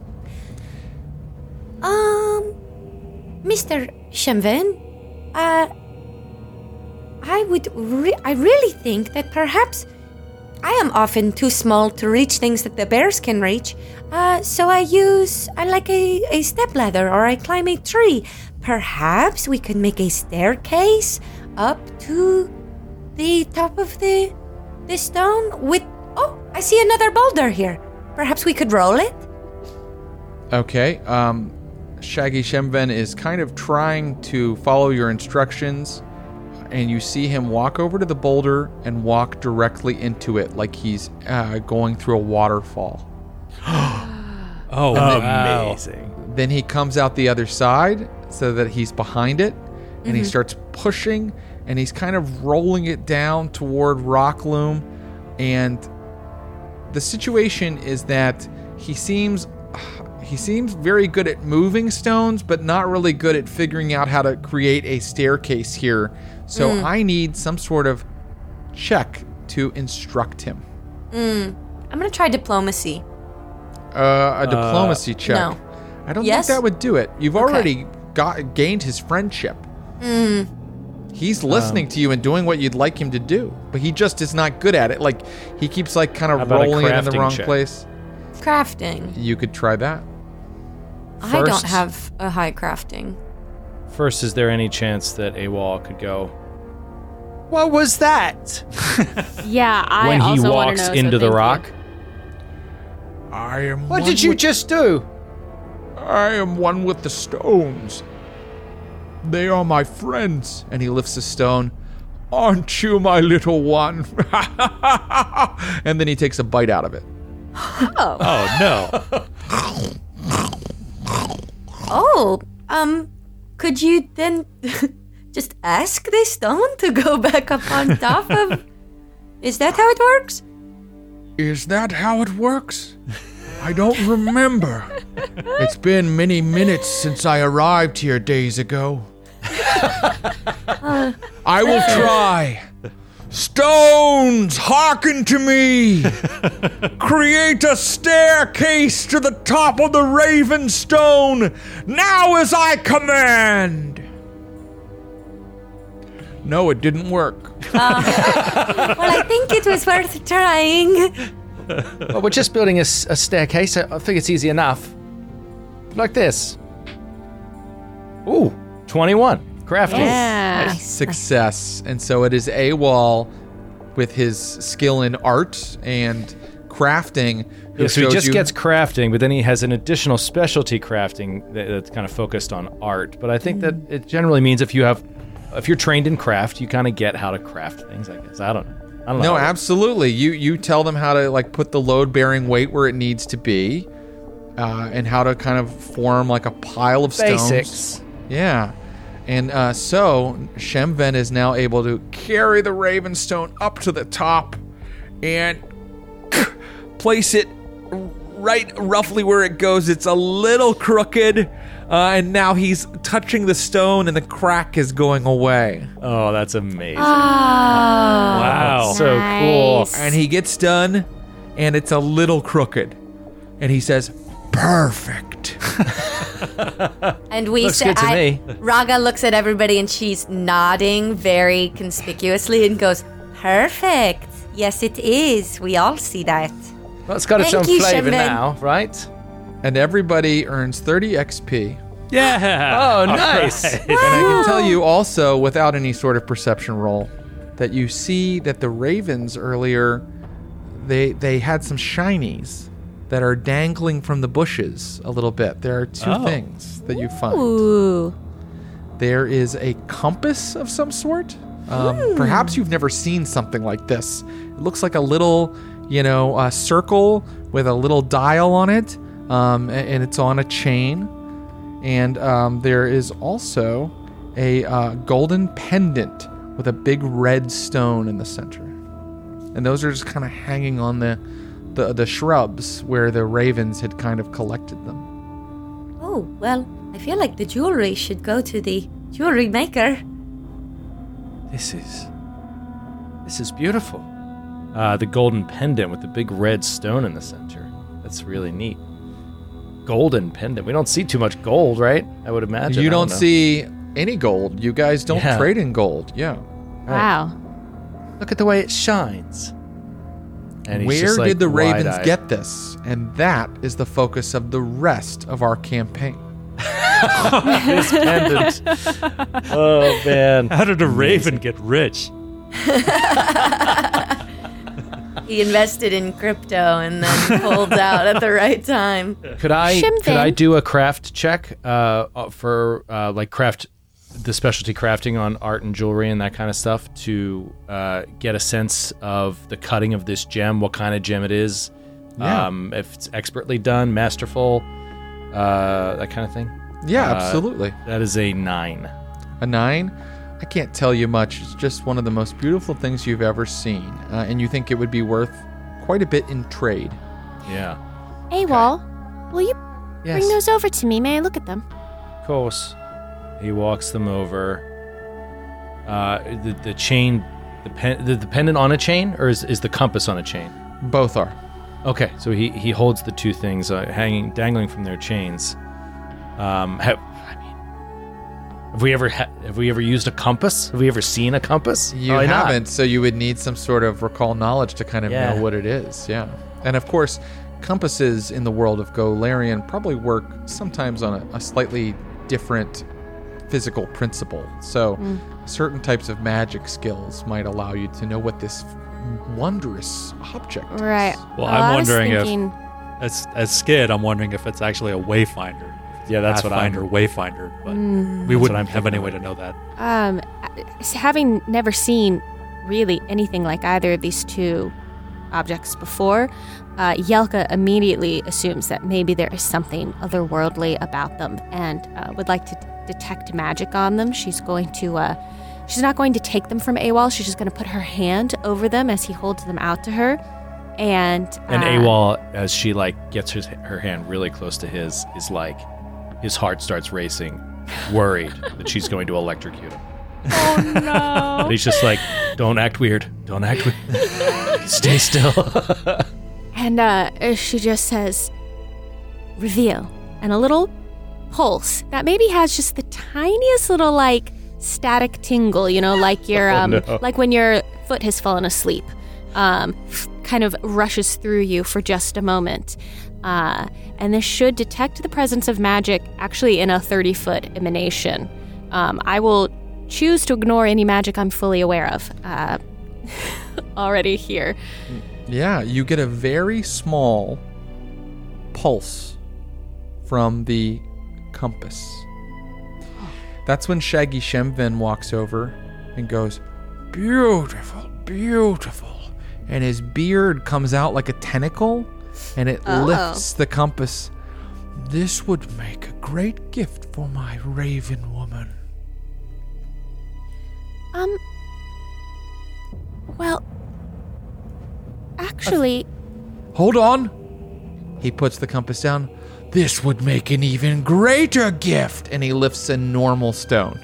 Speaker 6: Um, Mister Shemvin, uh, I would, re- I really think that perhaps I am often too small to reach things that the bears can reach. Uh, so I use, I like a, a stepladder or I climb a tree. Perhaps we could make a staircase up to the top of the the stone with. Oh, I see another boulder here. Perhaps we could roll it.
Speaker 4: Okay. Um, Shaggy Shemven is kind of trying to follow your instructions, and you see him walk over to the boulder and walk directly into it like he's uh, going through a waterfall.
Speaker 5: Oh,
Speaker 4: then,
Speaker 8: amazing.
Speaker 4: Then he comes out the other side so that he's behind it, and he
Speaker 6: Mhm.
Speaker 4: starts pushing, and he's kind of rolling it down toward Rockloom. And the situation is that he seems he seems very good at moving stones, but not really good at figuring out how to create a staircase here. So
Speaker 6: Mm.
Speaker 4: I need some sort of check to instruct him.
Speaker 6: Mm. I'm gonna try diplomacy.
Speaker 4: Uh, a diplomacy check.
Speaker 6: no.
Speaker 4: I don't
Speaker 6: Yes?
Speaker 4: think that would do it. You've
Speaker 6: Okay.
Speaker 4: already got gained his friendship.
Speaker 6: Mm.
Speaker 4: He's listening
Speaker 8: Um,
Speaker 4: to you and doing what you'd like him to do, but he just is not good at it. Like he keeps like kind
Speaker 8: How
Speaker 4: of
Speaker 8: about a
Speaker 4: rolling it in the
Speaker 8: crafting
Speaker 4: wrong
Speaker 8: check?
Speaker 4: place.
Speaker 6: Crafting.
Speaker 4: You could try that.
Speaker 6: I don't
Speaker 8: First-
Speaker 6: have a high crafting.
Speaker 8: First, is there any chance that AWOL could go, "What was that?"
Speaker 7: Yeah, I
Speaker 8: when he
Speaker 7: also want
Speaker 8: walks
Speaker 7: to know. so
Speaker 8: into the
Speaker 7: thank you.
Speaker 8: rock?
Speaker 13: I am.
Speaker 8: What
Speaker 13: one
Speaker 8: did you
Speaker 13: with-
Speaker 8: just do?
Speaker 13: I am one with the stones. They are my friends.
Speaker 4: And he lifts a stone.
Speaker 13: Aren't you my little one?
Speaker 4: And then he takes a bite out of it.
Speaker 6: Oh.
Speaker 5: Oh no.
Speaker 6: Oh, um, could you then just ask the stone to go back up on top of? Is that how it works?
Speaker 13: Is that how it works? I don't remember. It's been many minutes since I arrived here days ago.
Speaker 6: Uh,
Speaker 13: I will try. Stones, hearken to me. Create a staircase to the top of the Raven Stone, now as I command. No, it didn't work.
Speaker 6: well, I think it was worth trying.
Speaker 8: Well, we're just building a, s- a staircase. I I think it's easy enough. Like this. Ooh, twenty-one. Crafting.
Speaker 7: Yeah.
Speaker 4: Success. And so it is AWOL with his skill in art and crafting. who
Speaker 8: Yeah, so he
Speaker 4: shows
Speaker 8: just
Speaker 4: you-
Speaker 8: gets crafting, but then he has an additional specialty crafting that, that's kind of focused on art. But I think that it generally means if you have, if you're trained in craft, you kind of get how to craft things. I guess I don't know. I don't know.
Speaker 4: No, absolutely. You you tell them how to like put the load bearing weight where it needs to be, uh, and how to kind of form like a pile of stones.
Speaker 8: Basics.
Speaker 4: Yeah. And uh, so Shemven is now able to carry the Ravenstone up to the top and place it
Speaker 13: right roughly where it goes. It's a little crooked. Uh, and now he's touching the stone, and the crack is going away.
Speaker 8: Oh, that's amazing!
Speaker 7: Oh,
Speaker 5: wow,
Speaker 8: so
Speaker 7: nice.
Speaker 8: cool.
Speaker 13: And he gets done, and it's a little crooked, and he says, "Perfect."
Speaker 14: And we
Speaker 8: Looks
Speaker 14: say,
Speaker 8: good to
Speaker 14: I,
Speaker 8: me.
Speaker 14: Raga looks at everybody and she's nodding very conspicuously and goes, "Perfect. Yes, it is. We all see that."
Speaker 8: Well, it's got its
Speaker 14: Thank
Speaker 8: own
Speaker 14: you,
Speaker 8: flavor
Speaker 14: Shenven.
Speaker 8: now, right?
Speaker 13: And everybody earns thirty X P.
Speaker 5: Yeah.
Speaker 8: Oh, nice.
Speaker 5: All right.
Speaker 13: And I can tell you also, without any sort of perception roll, that you see that the ravens earlier, they they had some shinies that are dangling from the bushes a little bit. There are two
Speaker 5: Oh.
Speaker 13: things that you find.
Speaker 7: Ooh.
Speaker 13: There is a compass of some sort. Um, perhaps you've never seen something like this. It looks like a little, you know, uh, circle with a little dial on it, um, a- and it's on a chain. And um, there is also a uh, golden pendant with a big red stone in the center. And those are just kind of hanging on the, the the shrubs where the ravens had kind of collected them.
Speaker 6: Oh, well, I feel like the jewelry should go to the jewelry maker.
Speaker 8: This is this is beautiful. Uh, the golden pendant with the big red stone in the center. That's really neat. Golden pendant. We don't see too much gold, right? I would imagine.
Speaker 13: You
Speaker 8: I
Speaker 13: don't
Speaker 8: know.
Speaker 13: see any gold. You guys don't
Speaker 8: Yeah.
Speaker 13: trade in gold. Yeah.
Speaker 7: Wow.
Speaker 8: Look at the way it shines. And he's
Speaker 13: Where
Speaker 8: just, like,
Speaker 13: did the ravens
Speaker 8: wide-eyed.
Speaker 13: get this? And that is the focus of the rest of our campaign.
Speaker 8: This pendant? Oh man!
Speaker 5: How did a raven get rich?
Speaker 14: He invested in crypto and then pulled out at the right time.
Speaker 8: Could I
Speaker 7: Shimfin.
Speaker 8: could I do a craft check uh, uh, for uh, like craft the specialty crafting on art and jewelry and that kind of stuff to uh, get a sense of the cutting of this gem, what kind of gem it is,
Speaker 13: Yeah.
Speaker 8: um, if it's expertly done, masterful, uh, that kind of thing.
Speaker 13: Yeah,
Speaker 8: Uh,
Speaker 13: absolutely.
Speaker 8: That is a nine.
Speaker 13: A nine? I can't tell you much. It's just one of the most beautiful things you've ever seen. Uh, and you think it would be worth quite a bit in trade.
Speaker 8: Yeah,
Speaker 7: AWOL, will you
Speaker 8: Yes.
Speaker 7: bring those over to me? May I look at them?
Speaker 8: of course. He walks them over. Uh, the the chain, the, pen, the the pendant on a chain, or is, is the compass on a chain?
Speaker 13: Both are.
Speaker 8: Okay, so he, he holds the two things uh, hanging, dangling from their chains. Um, have, I mean, have we ever ha- have we ever used a compass? Have we ever seen a compass?
Speaker 13: You
Speaker 8: Probably not.
Speaker 13: haven't, so you would need some sort of recall knowledge to kind of
Speaker 8: Yeah.
Speaker 13: know what it is. Yeah. And of course, compasses in the world of Golarion probably work sometimes on a, a slightly different physical principle. So certain types of magic skills might allow you to know what this wondrous object is.
Speaker 7: Right.
Speaker 5: Well,
Speaker 7: Oh,
Speaker 5: I'm
Speaker 7: I was
Speaker 5: wondering
Speaker 7: thinking-
Speaker 5: if, as as Skid, I'm wondering if it's actually a wayfinder.
Speaker 8: Yeah, that's what I'm-
Speaker 5: Pathfinder, wayfinder, but
Speaker 7: Mm.
Speaker 5: we
Speaker 8: That's
Speaker 5: wouldn't
Speaker 8: what I'm
Speaker 5: have any
Speaker 8: thinking
Speaker 5: way
Speaker 8: of.
Speaker 5: to know that.
Speaker 7: Um, having never seen really anything like either of these two objects before, uh, Yelka immediately assumes that maybe there is something otherworldly about them and uh, would like to d- detect magic on them. She's going to, uh, she's not going to take them from AWOL. She's just going to put her hand over them as he holds them out to her. And,
Speaker 8: And
Speaker 7: uh,
Speaker 8: AWOL, as she like gets her, her hand really close to his, is like, his heart starts racing, worried that she's going to electrocute him.
Speaker 7: Oh no!
Speaker 8: But he's just like, don't act weird. Don't act weird. Stay still.
Speaker 7: And uh, she just says, reveal, and a little pulse that maybe has just the tiniest little like static tingle, you know, like your
Speaker 8: Oh,
Speaker 7: um,
Speaker 8: no.
Speaker 7: like when your foot has fallen asleep, um, f- kind of rushes through you for just a moment. Uh, and this should detect the presence of magic actually in a thirty foot emanation. Um, I will choose to ignore any magic I'm fully aware of uh, already here.
Speaker 13: Yeah, you get a very small pulse from the compass. That's when Shaggy Shemvin walks over and goes, beautiful, beautiful. And his beard comes out like a tentacle and it
Speaker 7: Oh.
Speaker 13: lifts the compass. This would make a great gift for my raven woman.
Speaker 7: Um, well, actually,
Speaker 13: Hold on.
Speaker 4: He puts the compass down. This would make an even greater gift. And he lifts a normal stone.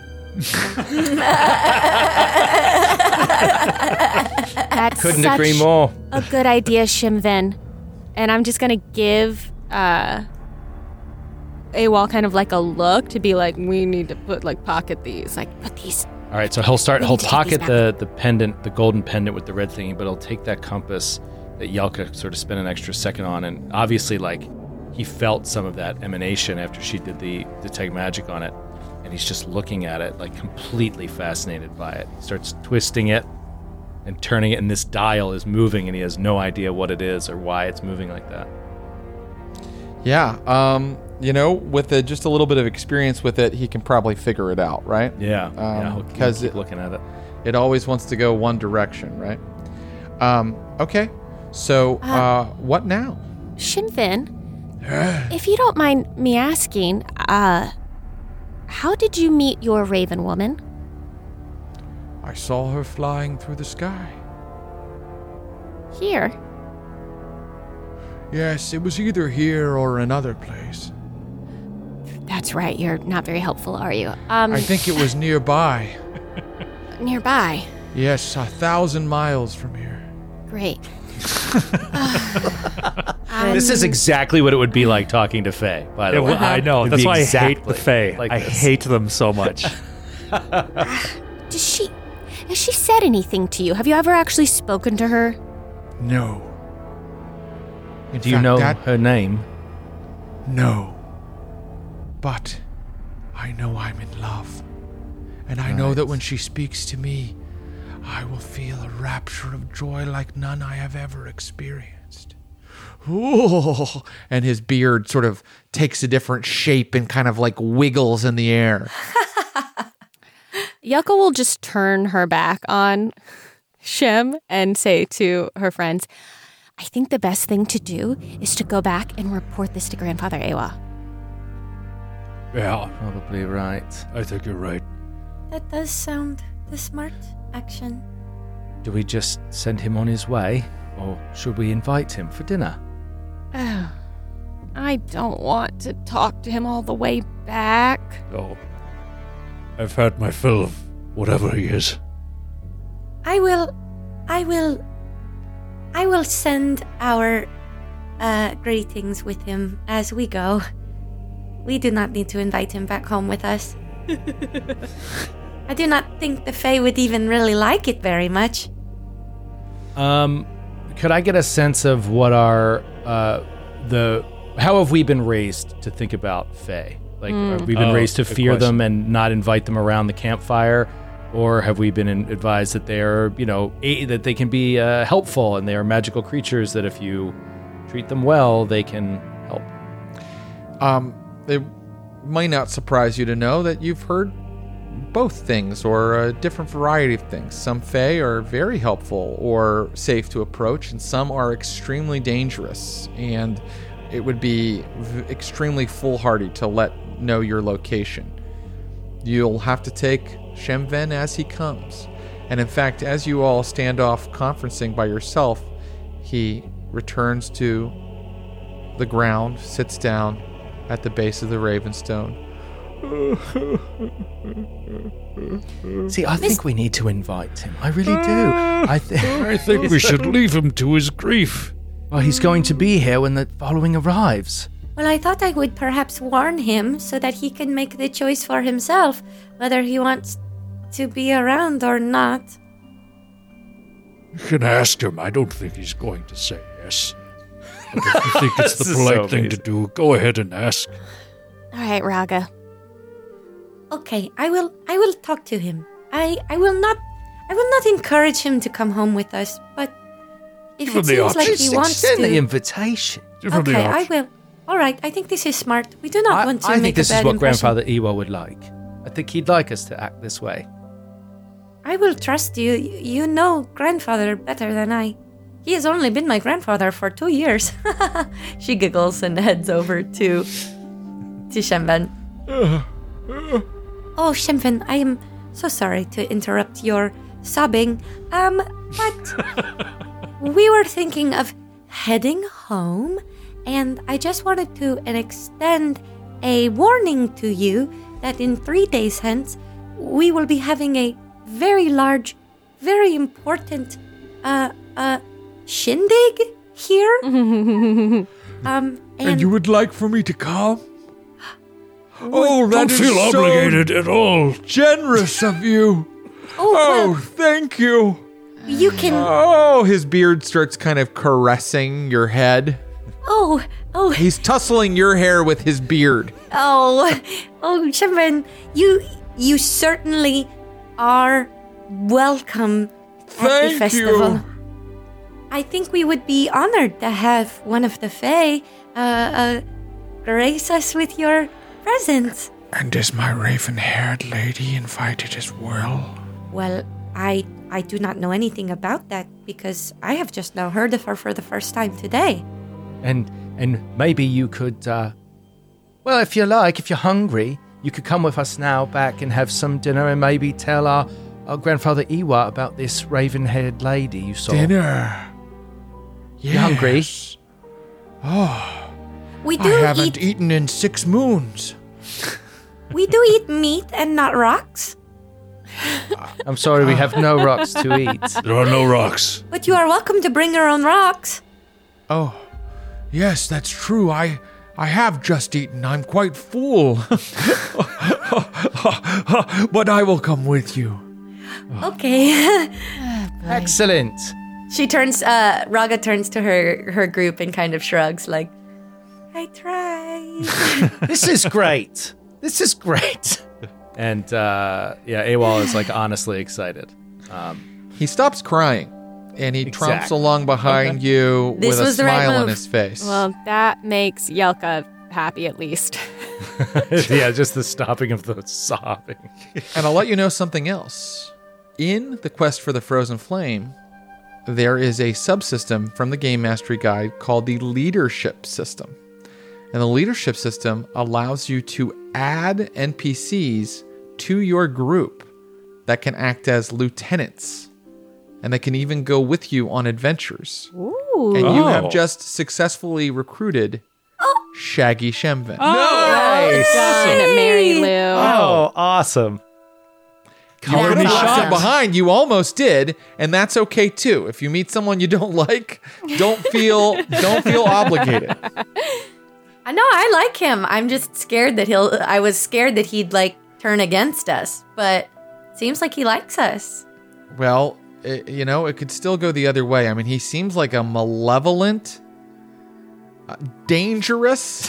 Speaker 7: That's
Speaker 8: Couldn't
Speaker 7: such
Speaker 8: agree more.
Speaker 7: a good idea, Shimvin. And I'm just going to give uh, AWOL kind of like a look to be like, we need to put like pocket these. Like, put these.
Speaker 8: All right, so he'll start,
Speaker 7: We
Speaker 8: he'll
Speaker 7: need to get
Speaker 8: pocket
Speaker 7: these
Speaker 8: the, the pendant, the golden pendant with the red thingy, but he'll take that compass that Yelka sort of spent an extra second on. And obviously, like, he felt some of that emanation after she did the detect magic on it. And he's just looking at it, like, completely fascinated by it. He starts twisting it and turning it, and this dial is moving, and he has no idea what it is or why it's moving like that.
Speaker 4: Yeah, um, you know, with a, just a little bit of experience with it, he can probably figure it out, right?
Speaker 8: Yeah,
Speaker 4: um,
Speaker 8: yeah, he'll
Speaker 4: because
Speaker 8: keep
Speaker 4: it,
Speaker 8: looking at it.
Speaker 4: It always wants to go one direction, right? Um, okay, so uh, uh, what now?
Speaker 7: Shimvin, if you don't mind me asking, uh, how did you meet your Raven woman?
Speaker 13: I saw her flying through the sky.
Speaker 7: Here.
Speaker 13: Yes, it was either here or another place.
Speaker 7: That's right, you're not very helpful, are you? Um,
Speaker 13: I think it was nearby.
Speaker 7: Nearby.
Speaker 13: Yes, a thousand miles from here.
Speaker 7: Great.
Speaker 8: This is exactly what it would be like talking to Faye, by the
Speaker 5: It
Speaker 8: way.
Speaker 5: w- I know.
Speaker 8: It'd
Speaker 5: That's
Speaker 8: be
Speaker 5: why I hate
Speaker 8: exactly
Speaker 5: the Fae.
Speaker 8: like
Speaker 5: I
Speaker 8: this.
Speaker 5: hate them so much.
Speaker 7: Does she... Has she said anything to you? Have you ever actually spoken to her?
Speaker 13: No. In
Speaker 8: Do you
Speaker 13: fact,
Speaker 8: know
Speaker 13: that,
Speaker 8: her name?
Speaker 13: No. But I know I'm in love. And I know
Speaker 8: Right.
Speaker 13: that when she speaks to me, I will feel a rapture of joy like none I have ever experienced.
Speaker 4: Ooh, and his beard sort of takes a different shape and kind of like wiggles in the air.
Speaker 7: Yucca will just turn her back on Shem and say to her friends, I think the best thing to do is to go back and report this to Grandfather Awa.
Speaker 5: Yeah,
Speaker 8: Probably right.
Speaker 5: I think you're right.
Speaker 6: That does sound the smart action.
Speaker 8: Do we just send him on his way, or should we invite him for dinner?
Speaker 7: Oh, I don't want to talk to him all the way back.
Speaker 5: Oh, I've had my fill of whatever he is.
Speaker 6: I will, I will, I will send our uh, greetings with him as we go. We do not need to invite him back home with us. I do not think the Fae would even really like it very much.
Speaker 8: Um, could I get a sense of what our uh the how have we been raised to think about Fae? Like,
Speaker 7: Mm.
Speaker 8: have we been
Speaker 5: Oh,
Speaker 8: raised to
Speaker 5: good
Speaker 8: fear them
Speaker 5: question.
Speaker 8: and not invite them around the campfire, or have we been in, advised that they're you know a, that they can be uh, helpful and they are magical creatures that if you treat them well, they can help?
Speaker 4: Um, it might not surprise you to know that you've heard both things or a different variety of things. Some Fae are very helpful or safe to approach, and some are extremely dangerous, and it would be v- extremely foolhardy to let know your location. You'll have to take Shemven as he comes. And in fact, as you all stand off conferencing by yourself, he returns to the ground, sits down at the base of the Ravenstone.
Speaker 8: See, I think we need to invite him. I really do. I, th-
Speaker 5: I think we should leave him to his grief.
Speaker 8: Well, he's going to be here when the following arrives.
Speaker 6: Well, I thought I would perhaps warn him so that he can make the choice for himself whether he wants to be around or not.
Speaker 5: You can ask him. I don't think he's going to say yes. But if you think it's the
Speaker 8: This is
Speaker 5: polite
Speaker 8: so
Speaker 5: thing to
Speaker 8: amazing.
Speaker 5: do, go ahead and ask.
Speaker 7: All right, Raga.
Speaker 6: Okay, I will I will talk to him. I I will not I will not encourage him to come home with us, but if
Speaker 5: Give him
Speaker 6: it
Speaker 5: the
Speaker 6: seems like
Speaker 5: option.
Speaker 6: he wants
Speaker 8: Extend
Speaker 6: to
Speaker 8: the invitation.
Speaker 5: Give him the
Speaker 6: Okay, I
Speaker 5: option.
Speaker 6: will. All right, I think this is smart. We do not
Speaker 8: I,
Speaker 6: want to
Speaker 8: I
Speaker 6: make
Speaker 8: think this
Speaker 6: a bad
Speaker 8: is what
Speaker 6: impression.
Speaker 8: Grandfather Ewa would like. I think he'd like us to act this way.
Speaker 6: I will trust you. You you know grandfather better than I. He has only been my grandfather for two years. She giggles and heads over to to Shemven. Oh, Shemven, I am so sorry to interrupt your sobbing. Um, but we were thinking of heading home and I just wanted to uh, extend a warning to you that in three days hence, we will be having a very large, very important uh, uh, shindig here. um, and,
Speaker 13: And you would like for me to come? Oh, that
Speaker 5: Don't
Speaker 13: is
Speaker 5: feel
Speaker 13: so
Speaker 5: obligated at all.
Speaker 13: generous of you.
Speaker 6: Oh,
Speaker 13: Oh,
Speaker 6: well,
Speaker 13: thank you.
Speaker 6: you can.
Speaker 4: Oh, his beard starts kind of caressing your head.
Speaker 6: Oh, oh,
Speaker 4: He's tussling your hair with his beard.
Speaker 6: oh, oh, Shimon, you, you certainly are welcome at the
Speaker 13: Thank
Speaker 6: festival.
Speaker 13: you.
Speaker 6: I think we would be honored to have one of the Fae uh, uh, grace us with your presence.
Speaker 13: And is my raven-haired lady invited as well?
Speaker 6: Well, I I do not know anything about that because I have just now heard of her for the first time today.
Speaker 8: And and maybe you could, uh, well, if you like, if you're hungry, you could come with us now back and have some dinner and maybe tell our, our grandfather Iwa about this raven-haired lady you saw.
Speaker 13: Dinner.
Speaker 8: You hungry?
Speaker 13: Oh,
Speaker 6: We
Speaker 13: I
Speaker 6: do
Speaker 13: haven't
Speaker 6: eat
Speaker 13: eaten in six moons.
Speaker 6: we do eat meat and not rocks,
Speaker 8: I'm sorry, we have no rocks to eat.
Speaker 5: There are no rocks.
Speaker 6: but you are welcome to bring your own rocks.
Speaker 13: Oh, yes, that's true. I I have just eaten. I'm quite full. But I will come with you.
Speaker 6: Okay.
Speaker 8: Excellent.
Speaker 14: She turns, uh, Raga turns to her, her group and kind of shrugs, like,
Speaker 6: I tried.
Speaker 8: This is great. This is great. And uh, yeah, AWOL is like honestly excited. Um,
Speaker 4: He stops crying and he trumps
Speaker 8: Exactly.
Speaker 4: along behind
Speaker 8: Okay.
Speaker 4: you
Speaker 14: This
Speaker 4: with a
Speaker 14: was the right
Speaker 4: smile on
Speaker 14: move.
Speaker 4: his face.
Speaker 7: Well, that makes Yelka happy at least.
Speaker 8: yeah, just the stopping of the sobbing.
Speaker 4: And I'll let you know something else. In the Quest for the Frozen Flame, there is a subsystem from the Game Mastery Guide called the Leadership System. And the Leadership System allows you to add N P Cs to your group that can act as lieutenants. And they can even go with you on adventures.
Speaker 7: Ooh.
Speaker 4: And you
Speaker 5: Oh.
Speaker 4: have just successfully recruited Shaggy Shemvin.
Speaker 8: Nice.
Speaker 7: Done, Mary Lou.
Speaker 8: Oh, awesome.
Speaker 4: You could have
Speaker 5: me
Speaker 4: left
Speaker 5: shocked.
Speaker 4: it behind. You almost did, and that's okay too. If you meet someone you don't like, don't feel don't feel obligated.
Speaker 14: I know, I like him. I'm just scared that he'll, I was scared that he'd, like, turn against us, but seems like he likes us.
Speaker 4: Well, it, you know, it could still go the other way. I mean, he seems like a malevolent, uh, dangerous.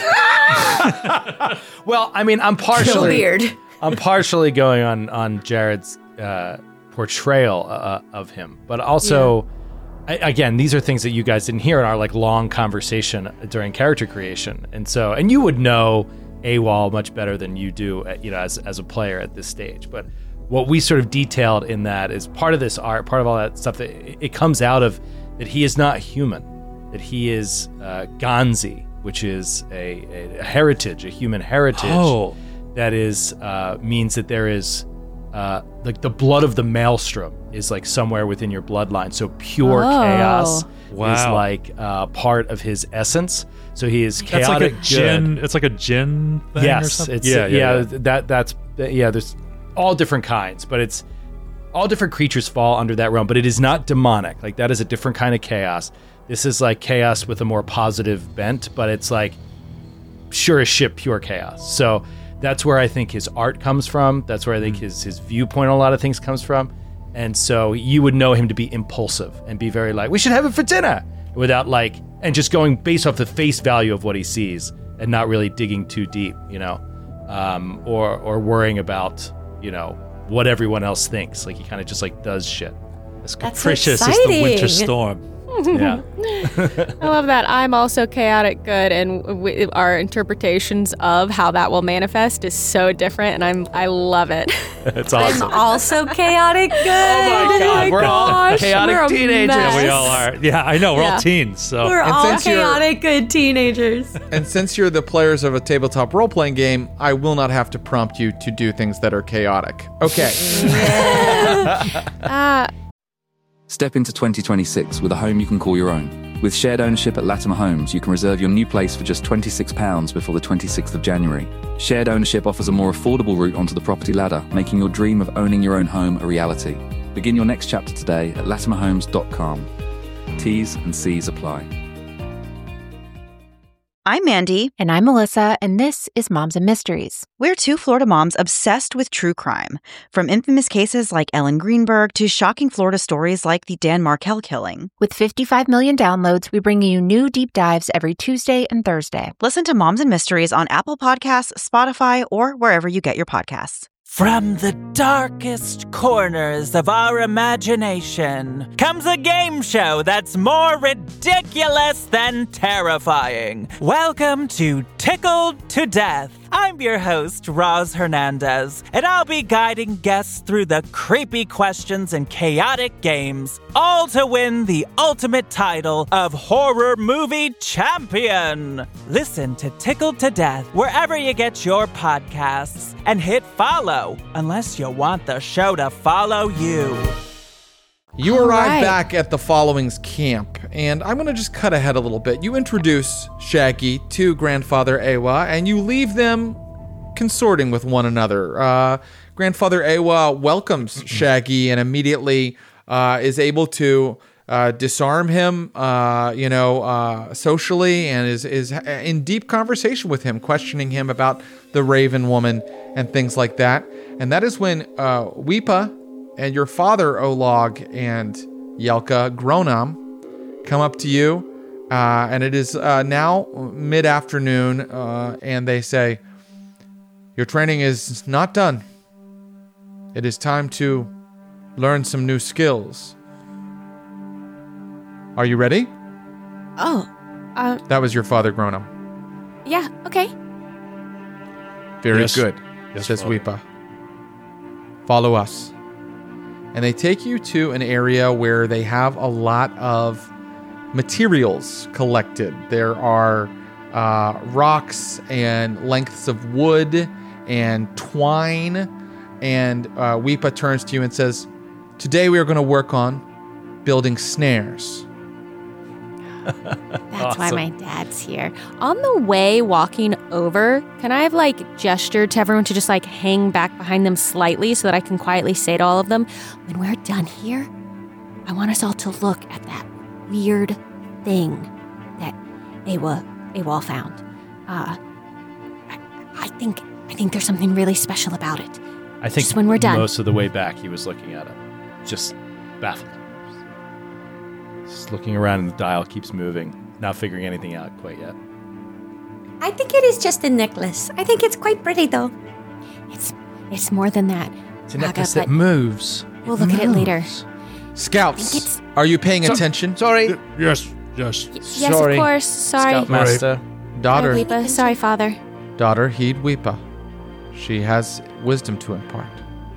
Speaker 8: Well, I mean, I'm
Speaker 14: So
Speaker 8: partially
Speaker 14: weird.
Speaker 8: I'm partially going on on Jared's uh, portrayal uh, of him, but also, I, again, these are things that you guys didn't hear in our like long conversation during character creation, and so and you would know AWOL much better than you do, uh, you know, as as a player at this stage. But what we sort of detailed in that is part of this art, part of all that stuff that it, it comes out of that he is not human, that he is uh, Ganzi, which is a, a heritage, a human heritage.
Speaker 5: Oh.
Speaker 8: That is uh, means that there is uh, like the blood of the maelstrom is like somewhere within your bloodline. So pure
Speaker 7: Oh.
Speaker 8: chaos
Speaker 5: Wow.
Speaker 8: is like uh, part of his essence. So he is
Speaker 5: That's
Speaker 8: chaotic
Speaker 5: like a gin.
Speaker 8: good.
Speaker 5: It's like a gin thing or
Speaker 8: Yes,
Speaker 5: something.
Speaker 8: it's yeah, yeah, That that's yeah. There's all different kinds, but it's all different creatures fall under that realm. But it is not demonic. Like that is a different kind of chaos. This is like chaos with a more positive bent, but it's like sure as shit pure chaos. So. That's where I think his art comes from. That's where I think his his viewpoint on a lot of things comes from. And so you would know him to be impulsive and be very like, we should have it for dinner, without like, and just going based off the face value of what he sees and not really digging too deep, you know, um, or or worrying about, you know, what everyone else thinks. Like he kind of just like does shit.
Speaker 5: As
Speaker 14: That's
Speaker 5: capricious
Speaker 14: so
Speaker 5: as the winter
Speaker 14: exciting.
Speaker 5: storm.
Speaker 8: Yeah.
Speaker 7: I love that. I'm also chaotic good, and w- our interpretations of how that will manifest is so different, and I'm I love it.
Speaker 8: It's awesome.
Speaker 14: I'm also chaotic good.
Speaker 8: Oh my God, we're all
Speaker 7: gosh,
Speaker 8: chaotic
Speaker 7: we're a
Speaker 8: teenagers.
Speaker 7: mess.
Speaker 5: Yeah, we all are. Yeah, I know. We're
Speaker 7: Yeah.
Speaker 5: all teens. So
Speaker 14: We're
Speaker 4: And
Speaker 14: all
Speaker 4: since you're-
Speaker 14: chaotic good teenagers.
Speaker 4: And since you're the players of a tabletop role-playing game, I will not have to prompt you to do things that are chaotic. Okay.
Speaker 7: Uh,
Speaker 15: Step into twenty twenty-six with a home you can call your own. With shared ownership at Latimer Homes, you can reserve your new place for just twenty-six pounds before the twenty-sixth of January. Shared ownership offers a more affordable route onto the property ladder, making your dream of owning your own home a reality. Begin your next chapter today at latimer homes dot com. T's and C's apply.
Speaker 16: I'm Mandy.
Speaker 17: And I'm Melissa, and this is Moms and Mysteries.
Speaker 16: We're two Florida moms obsessed with true crime. From infamous cases like Ellen Greenberg to shocking Florida stories like the Dan Markel killing.
Speaker 17: With fifty-five million downloads, we bring you new deep dives every Tuesday and Thursday.
Speaker 16: Listen to Moms and Mysteries on Apple Podcasts, Spotify, or wherever you get your podcasts.
Speaker 18: From the darkest corners of our imagination comes a game show that's more ridiculous than terrifying. Welcome to Tickled to Death. I'm your host, Roz Hernandez, and I'll be guiding guests through the creepy questions and chaotic games, all to win the ultimate title of Horror Movie Champion. Listen to Tickled to Death wherever you get your podcasts, and hit follow unless you want the show to follow you.
Speaker 4: You
Speaker 18: All
Speaker 4: arrive
Speaker 18: right.
Speaker 4: back at the Following's camp, and I'm going to just cut ahead a little bit. You introduce Shaggy to Grandfather Awa, and you leave them consorting with one another. Uh, Grandfather Awa welcomes Shaggy and immediately uh, is able to uh, disarm him, uh, you know, uh, socially, and is, is in deep conversation with him, questioning him about the Raven Woman and things like that. And that is when uh, Weepa and your father, Olog, and Yelka, Gronam, come up to you, uh, and it is uh, now mid-afternoon, uh, and they say, your training is not done. It is time to learn some new skills. Are you ready?
Speaker 7: Oh, uh,
Speaker 4: That was your father, Gronam.
Speaker 7: yeah, okay.
Speaker 4: Very
Speaker 8: Yes.
Speaker 4: good,
Speaker 8: Yes,
Speaker 4: says
Speaker 8: Father.
Speaker 4: Weepa. Follow us. And they take you to an area where they have a lot of materials collected. There are uh, rocks and lengths of wood and twine. And uh, Weepa turns to you and says, today we are going to work on building snares.
Speaker 7: That's why my dad's here. On the way walking over, can I have like gestured to everyone to just like hang back behind them slightly so that I can quietly say to all of them, when we're done here, I want us all to look at that weird thing that Awa, Awal found. Uh, I, I think I think there's something really special about it.
Speaker 8: I think
Speaker 7: Just when we're done.
Speaker 8: most of the way back he was looking at it, just baffled. Just looking around and the dial keeps moving, not figuring anything out quite yet.
Speaker 6: I think it is just a necklace. I think it's quite pretty, though.
Speaker 7: It's it's more than that.
Speaker 8: It's a
Speaker 7: Raga,
Speaker 8: necklace that
Speaker 7: but
Speaker 8: moves.
Speaker 7: We'll look at it later.
Speaker 4: Scouts, are you paying
Speaker 7: So-
Speaker 4: attention?
Speaker 13: Sorry. Yes, yes.
Speaker 7: Yes, of course. Sorry.
Speaker 8: Scoutmaster.
Speaker 4: Daughter,
Speaker 7: Sorry, Weepa. Sorry, father.
Speaker 4: daughter, heed Weepa. She has wisdom to impart.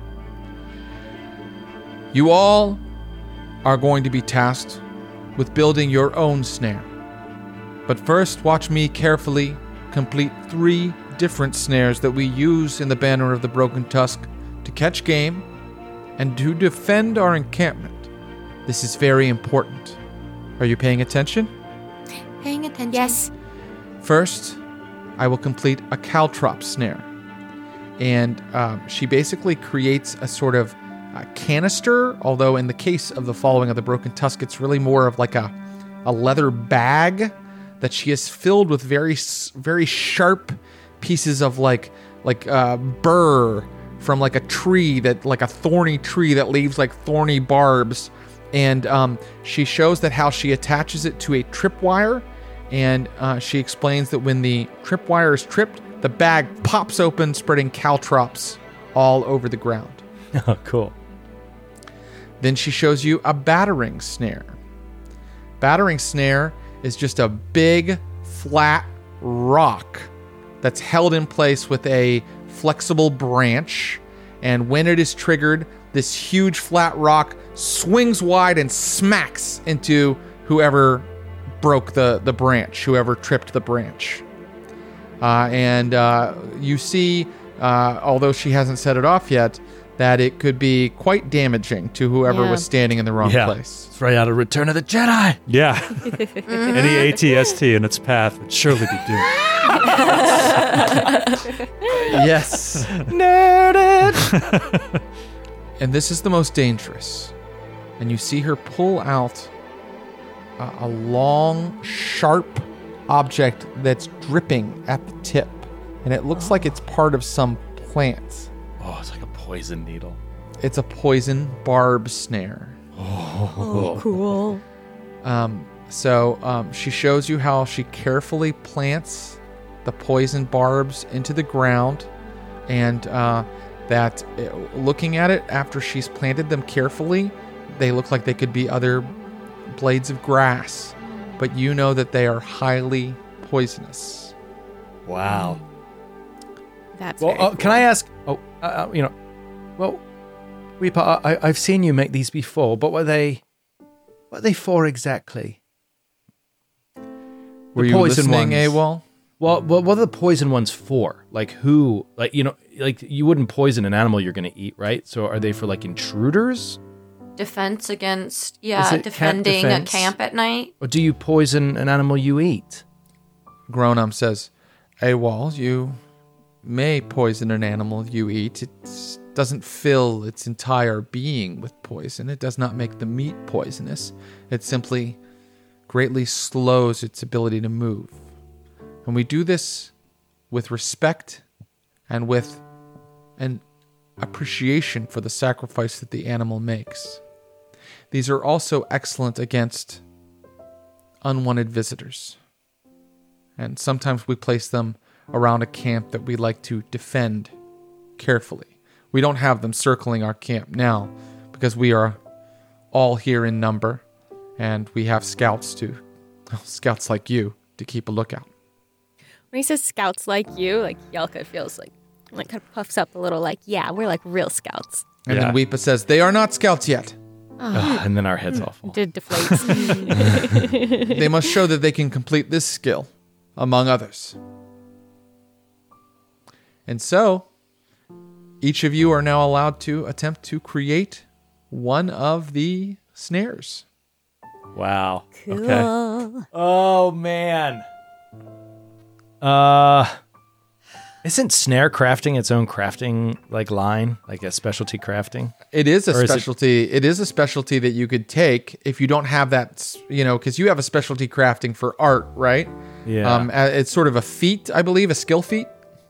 Speaker 4: You all are going to be tasked with building your own snare. But first, watch me carefully complete three different snares that we use in the Banner of the Broken Tusk to catch game and to defend our encampment. This is very important. Are you paying attention?
Speaker 6: Paying attention.
Speaker 7: Yes.
Speaker 4: First, I will complete a caltrop snare. And um, she basically creates a sort of uh, canister, although in the case of the Following of the Broken Tusk, it's really more of like a, a leather bag that she has filled with very s- very sharp pieces of like like uh, burr from like a tree that like a thorny tree that leaves like thorny barbs. And um, she shows that how she attaches it to a tripwire, and uh, she explains that when the tripwire is tripped, the bag pops open, spreading caltrops all over the ground.
Speaker 8: Oh, cool.
Speaker 4: Then she shows you a battering snare. Battering snare is just a big, flat rock that's held in place with a flexible branch. And when it is triggered, this huge flat rock swings wide and smacks into whoever broke the, the branch, whoever tripped the branch. Uh, and uh, you see, uh, although she hasn't set it off yet, that it could be quite damaging to whoever
Speaker 8: Yeah.
Speaker 4: was standing in the wrong
Speaker 5: Yeah.
Speaker 4: place.
Speaker 8: It's right out of Return of the Jedi.
Speaker 5: Yeah. Any A T S T in its path would surely be doomed.
Speaker 4: Yes.
Speaker 8: Nerded.
Speaker 4: And this is the most dangerous. And you see her pull out a, a long, sharp object that's dripping at the tip. And it looks like it's part of some plant.
Speaker 8: Oh, it's like a poison needle.
Speaker 4: It's a poison barb snare.
Speaker 7: Oh, cool.
Speaker 4: Um, so um, she shows you how she carefully plants the poison barbs into the ground, and uh, that uh, looking at it after she's planted them carefully, they look like they could be other blades of grass, but you know that they are highly poisonous.
Speaker 8: Wow.
Speaker 7: That's
Speaker 8: well.
Speaker 7: very
Speaker 8: Uh,
Speaker 7: cool.
Speaker 8: Can I ask? Oh, uh, uh, you know, well, Weeper, I, I've seen you make these before, but were they, what are they for exactly?
Speaker 4: Were you listening, AWOL?
Speaker 8: Well, what, what are the poison ones for? Like who? Like you know, like you wouldn't poison an animal you're going to eat, right? So are they for like intruders,
Speaker 14: Defense against,
Speaker 8: Is
Speaker 14: yeah,
Speaker 8: it camp
Speaker 14: defending
Speaker 8: defense?
Speaker 14: a camp at night.
Speaker 8: or do you poison an animal you eat?
Speaker 4: Gronum says, AWOL, you may poison an animal you eat. It doesn't fill its entire being with poison. It does not make the meat poisonous. It simply greatly slows its ability to move. And we do this with respect and with an appreciation for the sacrifice that the animal makes. These are also excellent against unwanted visitors. And sometimes we place them around a camp that we like to defend carefully. We don't have them circling our camp now because we are all here in number and we have scouts to, scouts like you, to keep a lookout.
Speaker 7: When he says scouts like you, like Yelka feels like, like kind of puffs up a little like, yeah, we're like real scouts.
Speaker 4: And then Weepa says, they are not scouts yet.
Speaker 7: Oh.
Speaker 8: And then our heads all fall.
Speaker 7: Did deflates.
Speaker 4: They must show that they can complete this skill, among others. And so, each of you are now allowed to attempt to create one of the snares.
Speaker 5: Wow.
Speaker 7: Cool.
Speaker 8: Oh man. Uh, isn't snare crafting its own crafting like line, like a specialty crafting?
Speaker 4: It is a
Speaker 8: Or is it-
Speaker 4: specialty. It is a specialty that you could take if you don't have that, you know, because you have a specialty crafting for art, right?
Speaker 8: Yeah.
Speaker 4: Um, uh, it's sort of a feat, I believe, a skill feat.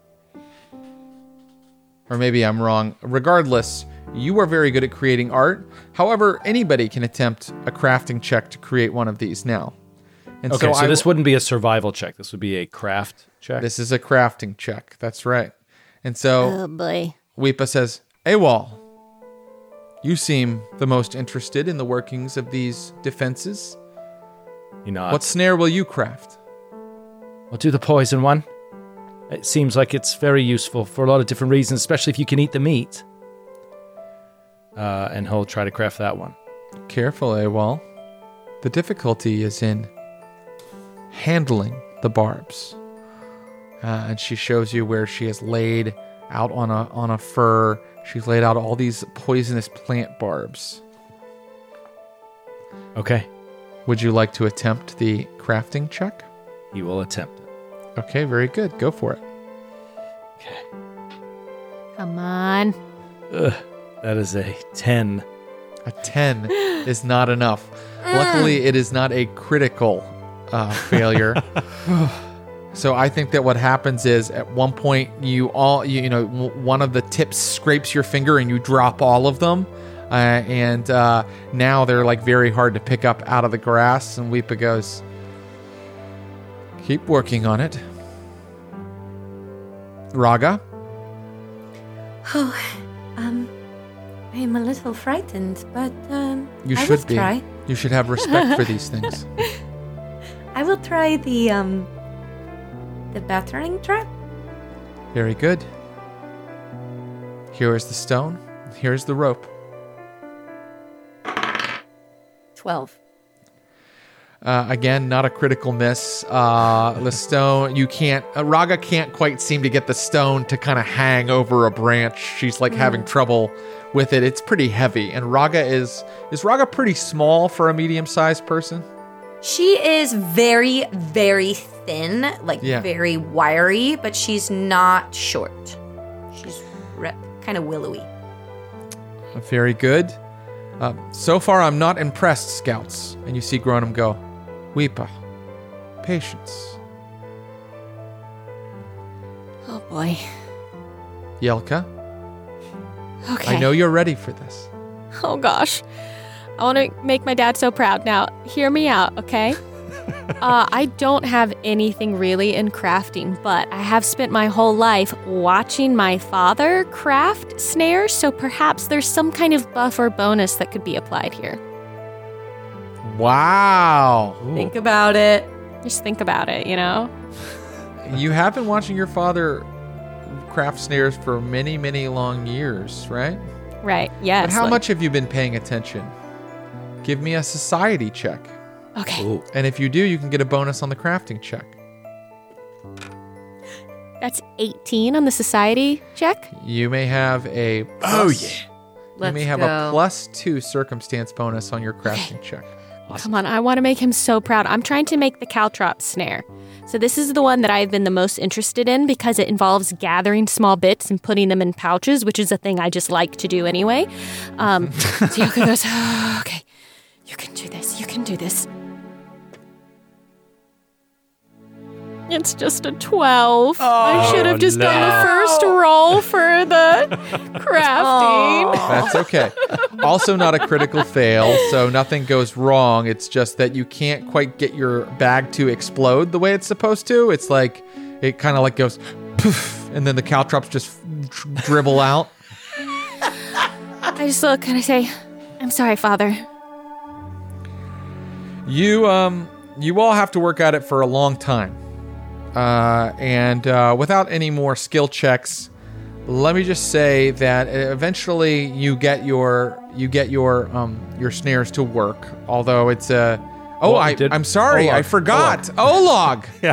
Speaker 4: Or maybe I'm wrong. Regardless, you are very good at creating art. However, anybody can attempt a crafting check to create one of these now. And
Speaker 8: okay, so,
Speaker 4: I
Speaker 8: this
Speaker 4: w-
Speaker 8: wouldn't be a survival check. This would be a craft check.
Speaker 4: This is a crafting check. That's right. And so
Speaker 7: Oh boy.
Speaker 4: Weepa says, AWOL, you seem the most interested in the workings of these defenses.
Speaker 8: You know,
Speaker 4: What snare will you craft?
Speaker 8: I'll do the poison one. It seems like it's very useful for a lot of different reasons, especially if you can eat the meat. Uh, and he'll try to craft that one.
Speaker 4: Careful, AWOL. The difficulty is in handling the barbs. Uh, and she shows you where she has laid out on a on a fur. She's laid out all these poisonous plant barbs.
Speaker 8: Okay.
Speaker 4: Would you like to attempt the crafting check?
Speaker 8: He will attempt it.
Speaker 4: Okay, very good. Go for it.
Speaker 7: Come on.
Speaker 8: Ugh, that is a ten.
Speaker 4: A ten is not enough. Luckily, it is not a critical uh, failure. So I think that what happens is at one point you all you, you know w- one of the tips scrapes your finger and you drop all of them, uh, and uh, now they're like very hard to pick up out of the grass. And Weepa goes, "Keep working on it." Raga,
Speaker 6: Oh, um, I am a little frightened, but um,
Speaker 4: you
Speaker 6: I
Speaker 4: should
Speaker 6: will
Speaker 4: be.
Speaker 6: try.
Speaker 4: You should have respect for these things.
Speaker 6: I will try the um, the battering trap.
Speaker 4: Very good. Here is the stone. Here is the rope.
Speaker 14: Twelve.
Speaker 4: Uh, again, not a critical miss. Uh, the stone, you can't, uh, Raga can't quite seem to get the stone to kind of hang over a branch. She's like
Speaker 14: Mm.
Speaker 4: having trouble with it. It's pretty heavy. And Raga is, is Raga pretty small for a medium-sized person?
Speaker 14: She is very, very thin, like
Speaker 4: Yeah.
Speaker 14: very wiry, but she's not short. She's re- kind of willowy.
Speaker 4: Very good. Uh, so far, I'm not impressed, Scouts. And you see Gronum go, Weepa, patience.
Speaker 7: Oh boy.
Speaker 4: Yelka,
Speaker 7: Okay.
Speaker 4: I know you're ready for this.
Speaker 7: Oh gosh. I want to make my dad so proud. Now, hear me out, okay? uh, I don't have anything really in crafting, but I have spent my whole life watching my father craft snares, so perhaps there's some kind of buff or bonus that could be applied here.
Speaker 4: Wow.
Speaker 14: Think about it.
Speaker 7: Just think about it, you know?
Speaker 4: You have been watching your father craft snares for many, many long years, right?
Speaker 7: Right, yes.
Speaker 4: But how
Speaker 7: like-
Speaker 4: much have you been paying attention? Give me a society check.
Speaker 7: Okay.
Speaker 4: And if you do, you can get a bonus on the crafting check.
Speaker 7: That's eighteen on the society check?
Speaker 4: You may have a
Speaker 7: Oh,
Speaker 4: plus-
Speaker 7: yeah.
Speaker 4: You
Speaker 7: Let's
Speaker 4: may have
Speaker 7: go.
Speaker 4: a plus two circumstance bonus on your crafting check.
Speaker 7: Come on, I want to make him so proud. I'm trying to make the caltrop snare. So this is the one that I've been the most interested in because it involves gathering small bits and putting them in pouches, which is a thing I just like to do anyway. Um, so Yoko goes, oh, okay, you can do this, you can do this. It's just a twelve. I should have just done the first roll for the crafting.
Speaker 4: That's okay. Also not a critical fail, so nothing goes wrong. It's just that you can't quite get your bag to explode the way it's supposed to. It's like, it kind of like goes poof, and then the caltrops just dribble out.
Speaker 7: I just look and I say, I'm sorry, Father.
Speaker 4: You, um, you all have to work at it for a long time. Uh, and uh, without any more skill checks, let me just say that eventually you get your you get your um, your snares to work. Although it's a oh,
Speaker 5: Oh,
Speaker 4: I
Speaker 5: did-
Speaker 4: I'm sorry,
Speaker 5: Olog.
Speaker 4: I forgot. Olog.
Speaker 5: Yeah.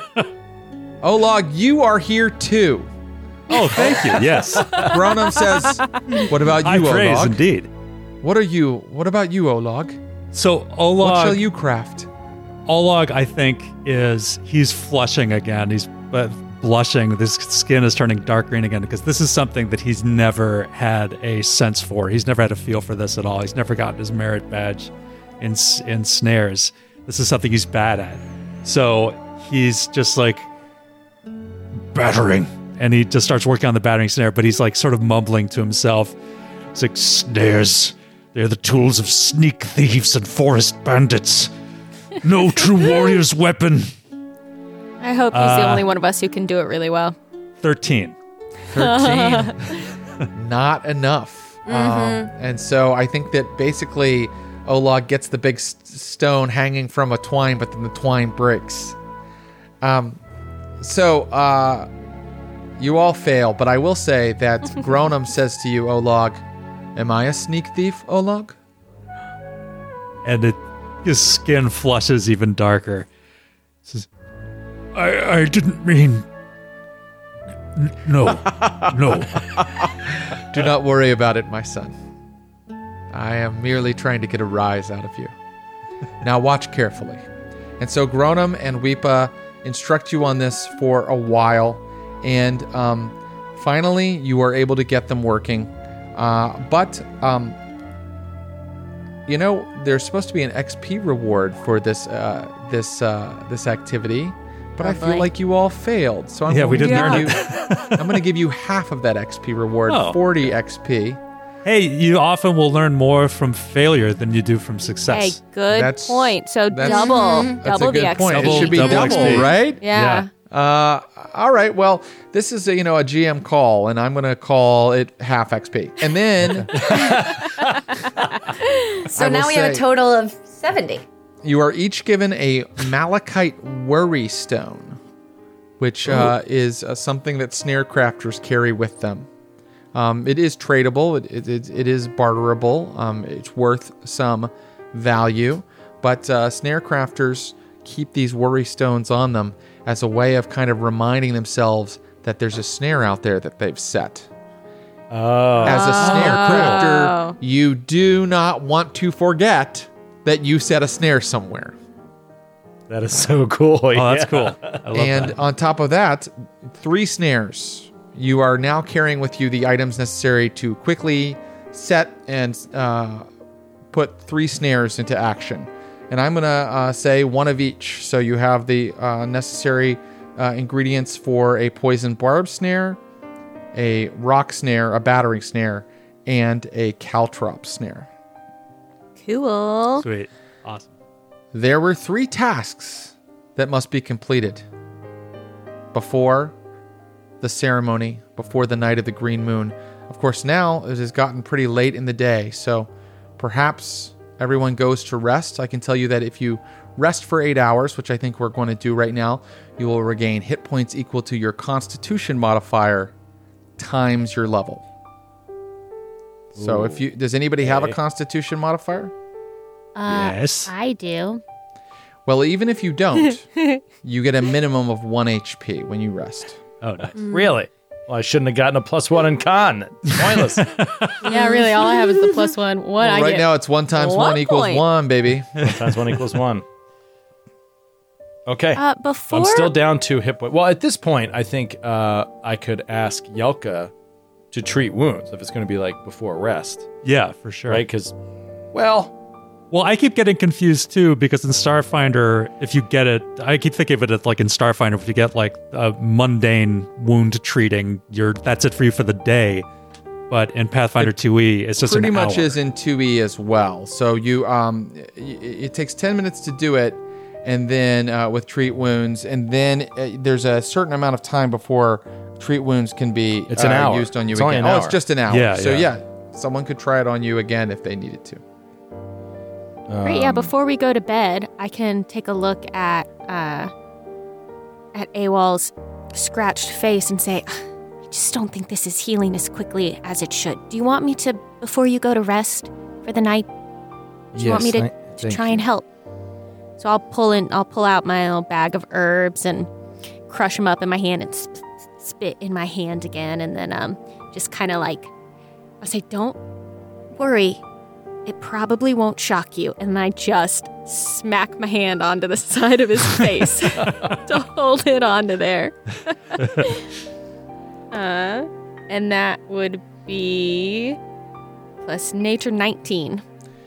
Speaker 4: Olog, you are here too.
Speaker 5: Oh, thank you. Yes.
Speaker 4: Gronum says, "What about you,
Speaker 5: High praise
Speaker 4: Olog?
Speaker 5: indeed.
Speaker 4: What are you? What about you, Olog?
Speaker 5: So Olog,
Speaker 4: What shall you craft?"
Speaker 5: Olog, I think, is he's flushing again. He's uh, blushing. His skin is turning dark green again because this is something that he's never had a sense for. He's never had a feel for this at all. He's never gotten his merit badge in s- in snares. This is something he's bad at. So he's just like battering, and he just starts working on the battering snare. But he's like sort of mumbling to himself. It's like snares. They're the tools of sneak thieves and forest bandits. No true warrior's weapon.
Speaker 7: I hope he's the
Speaker 5: Uh,
Speaker 7: only one of us who can do it really well.
Speaker 5: thirteen.
Speaker 4: thirteen. Not enough. Um,
Speaker 7: Mhm.
Speaker 4: and so I think that basically Olog gets the big s- stone hanging from a twine, but then the twine breaks. Um, so uh, you all fail, but I will say that Gronum says to you, Olog, am I a sneak thief, Olog?
Speaker 5: And it, his skin flushes even darker. He says, I, I didn't mean... N- no. No.
Speaker 4: Do not worry about it, my son. I am merely trying to get a rise out of you. Now watch carefully. And so Gronum and Weepa instruct you on this for a while, and um, finally you are able to get them working. Uh, but um, you know, there's supposed to be an X P reward for this uh, this uh, this activity, but I feel
Speaker 14: Lovely.
Speaker 4: like you all failed. So I'm
Speaker 5: Yeah,
Speaker 4: going
Speaker 5: we
Speaker 4: to
Speaker 5: didn't
Speaker 4: give
Speaker 5: earn
Speaker 4: you, I'm going to give you half of that X P reward,
Speaker 5: Oh.
Speaker 4: forty X P.
Speaker 5: Hey, you often will learn more from failure than you do from
Speaker 7: Hey,
Speaker 5: success.
Speaker 7: good
Speaker 4: That's-
Speaker 7: point. So
Speaker 4: that's-
Speaker 7: double,
Speaker 4: That's
Speaker 7: double
Speaker 4: a good
Speaker 7: the X P.
Speaker 4: point.
Speaker 5: Double-
Speaker 4: it should be
Speaker 5: double
Speaker 4: double,
Speaker 5: X P.
Speaker 4: right?
Speaker 7: Yeah.
Speaker 4: Uh, all right. Well, this is a, you know a G M call, and I'm going to call it half X P, and then
Speaker 14: So
Speaker 4: I
Speaker 14: now
Speaker 4: will
Speaker 14: we have a
Speaker 4: say-
Speaker 14: total of seventy.
Speaker 4: you are each given a malachite worry stone, which uh, is uh, something that snare crafters carry with them. Um, it is tradable. It, it, it, it is barterable. Um, it's worth some value. But uh, snare crafters keep these worry stones on them as a way of kind of reminding themselves that there's a snare out there that they've set.
Speaker 8: Oh.
Speaker 4: As a snare
Speaker 7: Oh.
Speaker 4: crafter, you do not want to forget that you set a snare somewhere.
Speaker 8: That is so cool.
Speaker 5: Oh, that's cool. I love
Speaker 4: And
Speaker 5: that.
Speaker 4: on top of that, three snares. You are now carrying with you the items necessary to quickly set and uh, put three snares into action. And I'm going to uh, say one of each. So you have the uh, necessary uh, ingredients for a poison barb snare, a rock snare, a battering snare, and a caltrop snare.
Speaker 7: Cool.
Speaker 5: Sweet. Awesome.
Speaker 4: There were three tasks that must be completed before the ceremony, before the night of the green moon. Of course, now it has gotten pretty late in the day, so perhaps everyone goes to rest. I can tell you that if you rest for eight hours, which I think we're going to do right now, you will regain hit points equal to your Constitution modifier times your level. So,
Speaker 8: Ooh.
Speaker 4: if you does anybody have a
Speaker 8: Okay.
Speaker 4: Constitution modifier?
Speaker 7: Uh,
Speaker 5: Yes.
Speaker 7: I do.
Speaker 4: Well, even if you don't, you get a minimum of one H P when you rest.
Speaker 5: Oh, nice.
Speaker 8: Really? Well, I shouldn't have gotten a plus one in con. It's pointless.
Speaker 7: Yeah, really. All I have is the plus one. One.
Speaker 4: Well,
Speaker 7: I
Speaker 4: right
Speaker 7: get
Speaker 4: now, it's one times one,
Speaker 7: one
Speaker 4: equals
Speaker 7: point.
Speaker 4: one, baby.
Speaker 8: One times one equals one. Okay.
Speaker 7: Uh, before
Speaker 8: I'm still down two hit points. Well, at this point, I think uh, I could ask Yelka to treat wounds if it's going to be like before rest,
Speaker 5: Yeah, for sure.
Speaker 8: right? Because, well,
Speaker 5: Well, I keep getting confused too because in Starfinder, if you get it, I keep thinking of it as like in Starfinder, if you get like a mundane wound treating, you're that's it for you for the day. But in Pathfinder two E, it's just
Speaker 4: Pretty
Speaker 5: an
Speaker 4: much
Speaker 5: hour.
Speaker 4: is in two E as well. So you, um, y- it takes ten minutes to do it, and then uh, with treat wounds, and then uh, there's a certain amount of time before treat wounds can be
Speaker 8: It's an
Speaker 4: uh,
Speaker 8: hour.
Speaker 4: used on you
Speaker 8: It's
Speaker 4: again.
Speaker 8: only an
Speaker 4: oh, it's
Speaker 8: hour.
Speaker 4: just an hour.
Speaker 5: Yeah,
Speaker 4: so
Speaker 5: yeah.
Speaker 4: yeah, someone could try it on you again if they needed to.
Speaker 7: Great. Yeah.
Speaker 8: um,
Speaker 7: Before we go to bed, I can take a look at uh, at Awal's scratched face and say, "I just don't think this is healing as quickly as it should. Do you want me to, before you go to rest for the night, do you want me
Speaker 8: Yes,
Speaker 7: to,
Speaker 8: thank-
Speaker 7: to
Speaker 8: thank
Speaker 7: try
Speaker 8: you.
Speaker 7: and help?" So I'll pull in. I'll pull out my little bag of herbs and crush them up in my hand and sp- spit in my hand again, and then um, just kind of like I say, "Don't worry. It probably won't shock you." And I just smack my hand onto the side of his face to hold it onto there. uh, and that would be plus nature nineteen.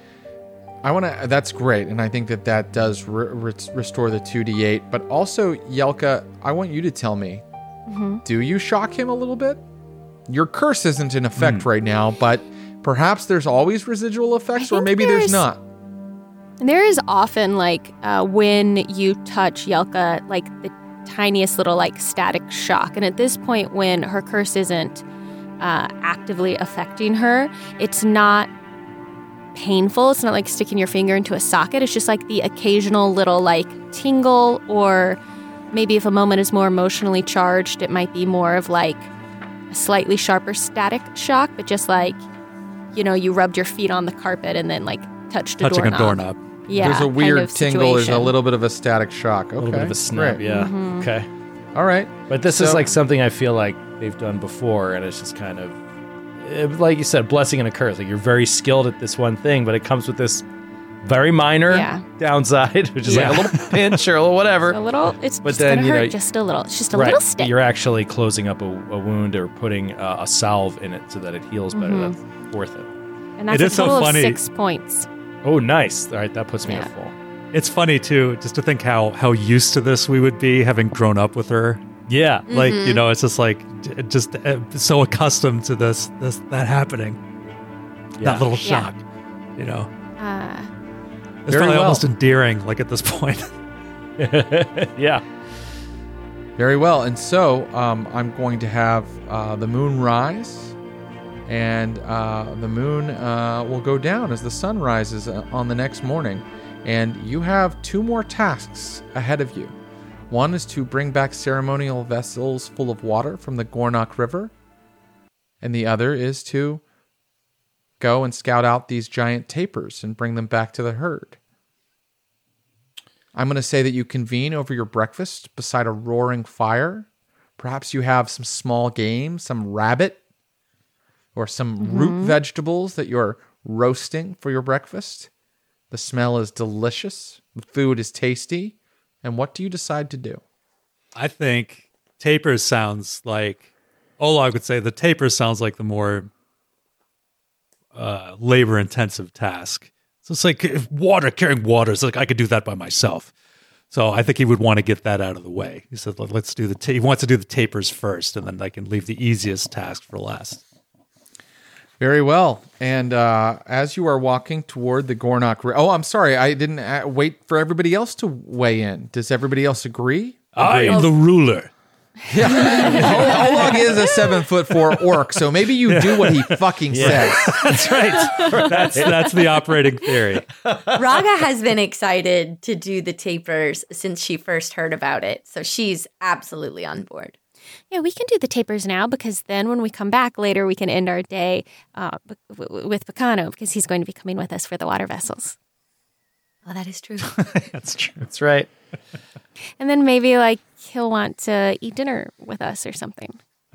Speaker 4: I want to. That's great, and I think that that does re- re- restore the two d eight. But also, Yelka, I want you to tell me:
Speaker 7: Mhm.
Speaker 4: do you shock him a little bit? Your curse isn't in effect
Speaker 5: Hmm.
Speaker 4: right now, but perhaps there's always residual effects, or
Speaker 7: think
Speaker 4: maybe there's
Speaker 7: there's-
Speaker 4: not.
Speaker 7: And there is often like uh, when you touch Yelka, like the tiniest little like static shock. And at this point, when her curse isn't uh, actively affecting her, it's not painful. It's not like sticking your finger into a socket. It's just like the occasional little like tingle, or maybe if a moment is more emotionally charged, it might be more of like a slightly sharper static shock, but just like, you know, you rubbed your feet on the carpet and then like touched a
Speaker 5: Touching
Speaker 7: doorknob.
Speaker 5: a doorknob.
Speaker 7: Yeah,
Speaker 4: there's a
Speaker 7: kind
Speaker 4: weird
Speaker 7: of
Speaker 4: tingle. There's a
Speaker 7: situation.
Speaker 4: little bit of a static shock. Okay,
Speaker 8: a little bit of a snap.
Speaker 4: great.
Speaker 8: Yeah.
Speaker 7: Mhm.
Speaker 8: Okay.
Speaker 4: All right.
Speaker 8: But this is
Speaker 4: So-
Speaker 8: like something I feel like they've done before, and it's just kind of, eh, like you said, blessing and a curse. Like you're very skilled at this one thing, but it comes with this very minor
Speaker 7: Yeah.
Speaker 8: downside, which is
Speaker 5: Yeah.
Speaker 8: like a little pinch or a little whatever.
Speaker 7: A little. It's
Speaker 8: But
Speaker 7: just
Speaker 8: then,
Speaker 7: gonna
Speaker 8: you
Speaker 7: hurt
Speaker 8: know,
Speaker 7: just a little. It's just a
Speaker 8: right.
Speaker 7: little stick.
Speaker 8: You're actually closing up a, a wound or putting uh, a salve in it so that it heals better.
Speaker 7: Mhm.
Speaker 8: That's worth it.
Speaker 7: and that's
Speaker 5: It
Speaker 7: a
Speaker 5: is so
Speaker 7: total
Speaker 5: funny.
Speaker 7: of six points.
Speaker 8: Oh, nice. All right, that puts me
Speaker 7: Yeah.
Speaker 8: at full.
Speaker 5: It's funny too, just to think how how used to this we would be having grown up with her.
Speaker 8: Yeah.
Speaker 5: Like
Speaker 7: Mhm.
Speaker 5: you know, it's just like j- just uh, so accustomed to this this that happening.
Speaker 8: Yeah.
Speaker 5: That little
Speaker 7: Yeah.
Speaker 5: shock, you know.
Speaker 7: Uh,
Speaker 5: It's
Speaker 4: Very
Speaker 5: probably
Speaker 4: well.
Speaker 5: almost endearing, like at this point.
Speaker 8: Yeah.
Speaker 4: Very well. And so um, I'm going to have uh, the moon rise, and uh, the moon uh, will go down as the sun rises uh, on the next morning. And you have two more tasks ahead of you. One is to bring back ceremonial vessels full of water from the Gornok River, and the other is to go and scout out these giant tapirs and bring them back to the herd. I'm going to say that you convene over your breakfast beside a roaring fire. Perhaps you have some small game, some rabbit, or some mm-hmm. root vegetables that you're roasting for your breakfast. The smell is delicious. The food is tasty. And what do you decide to do?
Speaker 5: I think tapers sounds like, Oleg would say the tapers sounds like the more uh, labor-intensive task. So it's like if water, carrying water, it's like I could do that by myself. So I think he would want to get that out of the way. He said, let's do the, ta- he wants to do the tapers first, and then I can leave the easiest task for last.
Speaker 4: Very well. And uh, as you are walking toward the Gornok... Ra- oh, I'm sorry. I didn't uh, wait for everybody else to weigh in. Does everybody else agree?
Speaker 5: I am the ruler.
Speaker 4: Yeah. Oleg is a seven foot four orc, so maybe you do what he fucking
Speaker 8: Yeah.
Speaker 4: says.
Speaker 5: That's right. That's that's the operating theory.
Speaker 14: Raga has been excited to do the tapers since she first heard about it, so she's absolutely on board.
Speaker 7: Yeah, we can do the tapers now because then when we come back later, we can end our day uh, b- w- with Bacano because he's going to be coming with us for the water vessels.
Speaker 14: Oh, that is true.
Speaker 5: That's true.
Speaker 8: That's right.
Speaker 7: And then maybe like he'll want to eat dinner with us or something.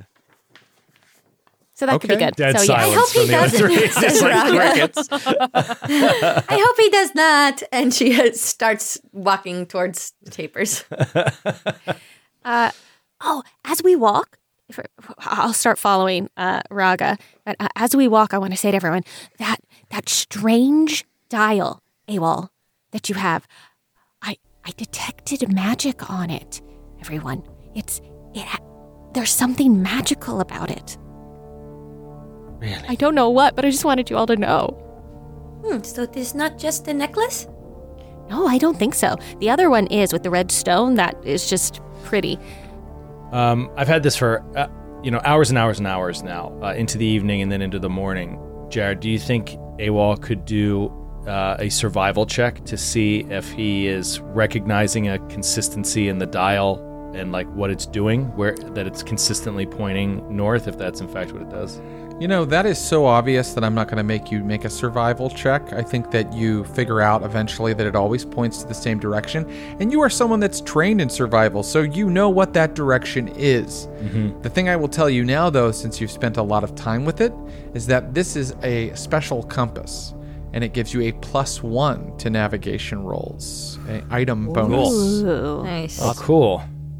Speaker 7: So that could be good.
Speaker 5: Dead
Speaker 7: so, yeah.
Speaker 14: I hope he doesn't.
Speaker 8: It's like crickets.
Speaker 14: I hope he does not. And she starts walking towards the tapers.
Speaker 7: Uh, oh, as we walk, if I'll start following uh, Raga. But uh, as we walk, I want to say to everyone that that strange dial, Awol, that you have, I I detected magic on it. Everyone, it's it. Ha- there's something magical about it.
Speaker 8: Really?
Speaker 7: I don't know what, but I just wanted you all to know.
Speaker 14: Hmm, so this is not just a necklace?
Speaker 7: No, I don't think so. The other one is with the red stone. That is just pretty.
Speaker 8: Um, I've had this for uh, you know hours and hours and hours now, uh, into the evening and then into the morning. Jared, do you think Awol could do uh, a survival check to see if he is recognizing a consistency in the dial and like what it's doing, where that it's consistently pointing north, if that's in fact what it does?
Speaker 4: You know, that is so obvious that I'm not going to make you make a survival check. I think that you figure out eventually that it always points to the same direction. And you are someone that's trained in survival, so you know what that direction is.
Speaker 8: Mm-hmm.
Speaker 4: The thing I will tell you now, though, since you've spent a lot of time with it, is that this is a special compass. And it gives you a plus one to navigation rolls, an item bonus.
Speaker 7: Ooh.
Speaker 14: Nice.
Speaker 8: Oh, cool.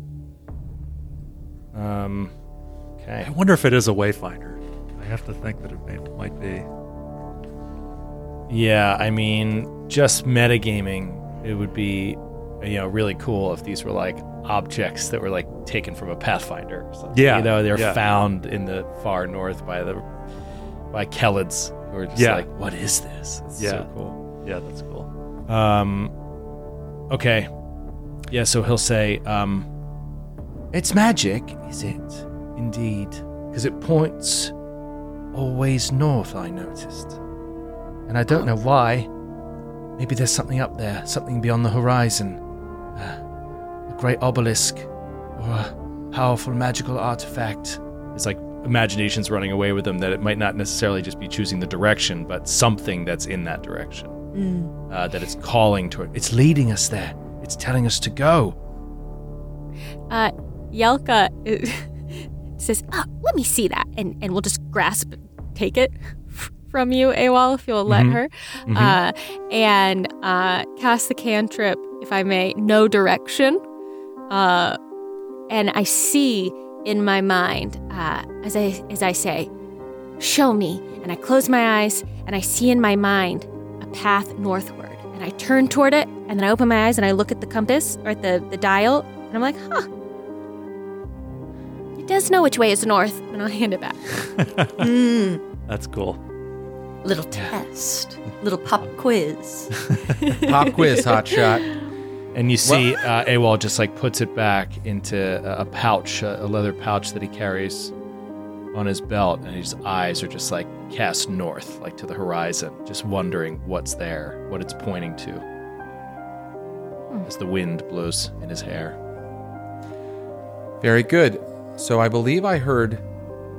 Speaker 8: Um, okay.
Speaker 5: I wonder if it is a wayfinder. I have to think that it may, might be.
Speaker 8: Yeah, I mean, just metagaming, it would be, you know, really cool if these were like objects that were like taken from a Pathfinder or something.
Speaker 5: Yeah,
Speaker 8: You know, they're
Speaker 5: yeah.
Speaker 8: found in the far north by the by Kellids, who are just
Speaker 5: Yeah.
Speaker 8: like, what is this? It's
Speaker 5: Yeah.
Speaker 8: so cool.
Speaker 5: Yeah, that's cool.
Speaker 8: Um, okay. Yeah, so he'll say, um, it's magic, is it? Indeed. Because it points always north, I noticed. And I don't know why. Maybe there's something up there, something beyond the horizon. Uh, a great obelisk, or a powerful magical artifact. It's like imagination's running away with them, that it might not necessarily just be choosing the direction, but something that's in that direction.
Speaker 14: Mm.
Speaker 8: Uh, that it's calling toward. It's leading us there. It's telling us to go.
Speaker 7: Uh, Yelka says, oh, let me see that. And, and we'll just grasp, take it from you, Awol, if you'll let
Speaker 8: Mhm.
Speaker 7: her.
Speaker 8: Mhm.
Speaker 7: Uh, and uh, cast the cantrip, if I may, no direction. Uh, and I see in my mind, uh, as I as I say, show me. And I close my eyes, and I see in my mind a path northward. And I turn toward it, and then I open my eyes, and I look at the compass, or at the, the dial, and I'm like, huh. It does know which way is north, and I'll hand it back.
Speaker 14: Mm.
Speaker 5: That's cool.
Speaker 14: Little test. Little pop quiz.
Speaker 4: Pop quiz, hotshot.
Speaker 8: And you see uh, Awol just like puts it back into a, a pouch, a, a leather pouch that he carries on his belt, and his eyes are just like cast north, like to the horizon, just wondering what's there, what it's pointing to, as the wind blows in his hair.
Speaker 4: Very good. So I believe I heard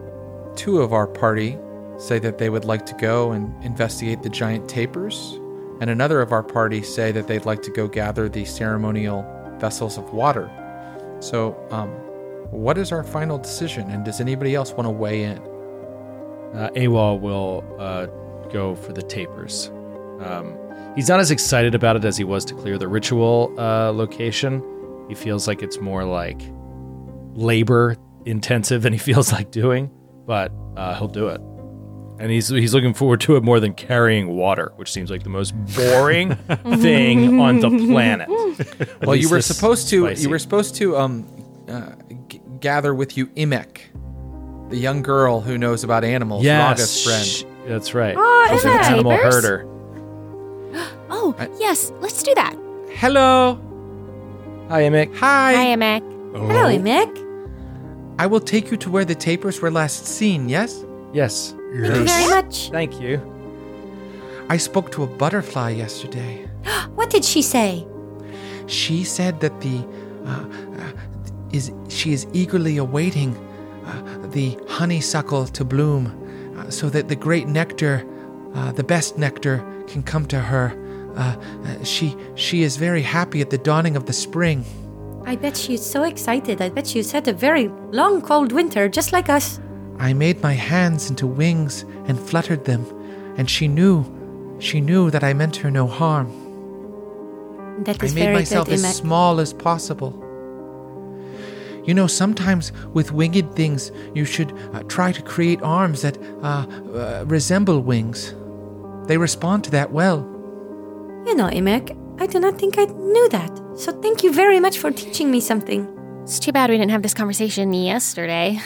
Speaker 4: two of our party say that they would like to go and investigate the giant tapers. and another of our party say that they'd like to go gather the ceremonial vessels of water. So, um, what is our final decision, and does anybody else want to weigh in?
Speaker 8: Uh, AWOL will uh, go for the tapers. Um, he's not as excited about it as he was to clear the ritual uh, location. He feels like it's more like labor intensive than he feels like doing, but uh, he'll do it. And he's he's looking forward to it more than carrying water, which seems like the most boring thing on the planet.
Speaker 4: Well, you were supposed to spicy. you were supposed to um, uh, g- gather with you Imek, the young girl who knows about animals,
Speaker 8: Yes,
Speaker 4: Raga's friend.
Speaker 8: sh- that's right.
Speaker 7: Oh,
Speaker 8: She's an
Speaker 7: Imek.
Speaker 8: animal
Speaker 7: Tapers?
Speaker 8: herder.
Speaker 7: Oh, yes, let's do that.
Speaker 4: Hello.
Speaker 8: Hi, Imek.
Speaker 4: Hi.
Speaker 7: Hi, Imek.
Speaker 14: Hello, Imek.
Speaker 4: I will take you to where the tapers were last seen, yes?
Speaker 8: Yes.
Speaker 14: Thank you very much.
Speaker 8: Thank you.
Speaker 4: I spoke to a butterfly yesterday.
Speaker 14: What did she say?
Speaker 4: She said that the uh, uh, is she is eagerly awaiting uh, the honeysuckle to bloom, uh, so that the great nectar, uh, the best nectar, can come to her. Uh, uh, she she is very happy at the dawning of the spring.
Speaker 14: I bet she's so excited. I bet she's had a very long, cold winter, just like us.
Speaker 4: I made my hands into wings and fluttered them, and she knew, she knew that I meant her no harm.
Speaker 14: That
Speaker 4: I
Speaker 14: is
Speaker 4: made
Speaker 14: very
Speaker 4: myself
Speaker 14: good,
Speaker 4: as
Speaker 14: Imek.
Speaker 4: small as possible. You know, sometimes with winged things, you should uh, try to create arms that uh, uh, resemble wings. They respond to that well.
Speaker 14: You know, Imek, I do not think I knew that. So thank you very much for teaching me something.
Speaker 7: It's too bad we didn't have this conversation yesterday.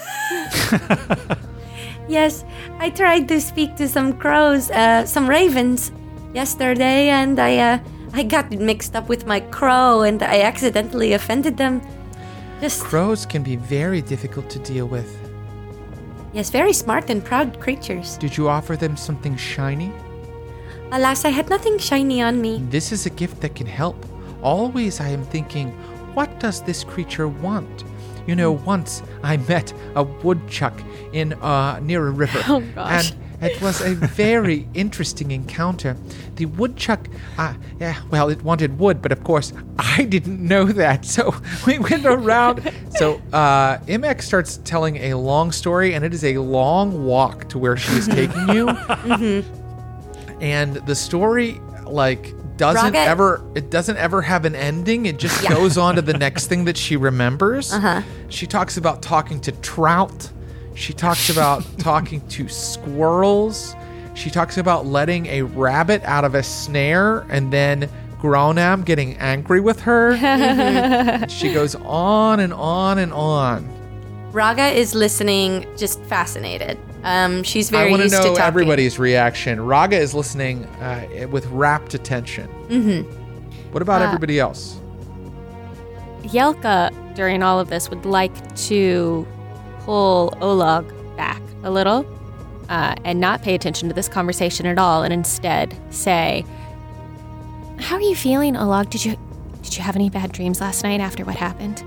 Speaker 14: Yes, I tried to speak to some crows, uh, some ravens, yesterday, and I, uh, I got mixed up with my crow, and I accidentally offended them. Just
Speaker 4: Crows can be very difficult to deal with.
Speaker 14: yes, very smart and proud creatures.
Speaker 4: Did you offer them something shiny?
Speaker 14: Alas, I had nothing shiny on me.
Speaker 4: This is a gift that can help. Always I am thinking, what does this creature want? You know, once I met a woodchuck in uh, near a river.
Speaker 7: Oh, gosh.
Speaker 4: And it was a very interesting encounter. The woodchuck, uh, yeah, well, it wanted wood, but of course, I didn't know that. So we went around. So uh, Imek starts telling a long story, and it is a long walk to where she is taking you.
Speaker 14: Mm-hmm.
Speaker 4: And the story, like, doesn't
Speaker 14: Raga-
Speaker 4: ever it doesn't ever have an ending. It just
Speaker 14: Yeah.
Speaker 4: goes on to the next thing that she remembers.
Speaker 14: Uh-huh.
Speaker 4: She talks about talking to trout. She talks about talking to squirrels. She talks about letting a rabbit out of a snare and then Gronam getting angry with her. She goes on and on and on.
Speaker 14: Raga is listening, just fascinated. Um, she's very
Speaker 4: I want to
Speaker 14: used
Speaker 4: know
Speaker 14: to talking.
Speaker 4: everybody's reaction. Raga is listening uh, with rapt attention.
Speaker 14: Mm-hmm.
Speaker 4: What about
Speaker 7: Uh,
Speaker 4: everybody else?
Speaker 7: Yelka, during all of this, would like to pull Olag back a little uh, and not pay attention to this conversation at all, and instead say, "How are you feeling, Olag? Did you did you have any bad dreams last night after what happened?"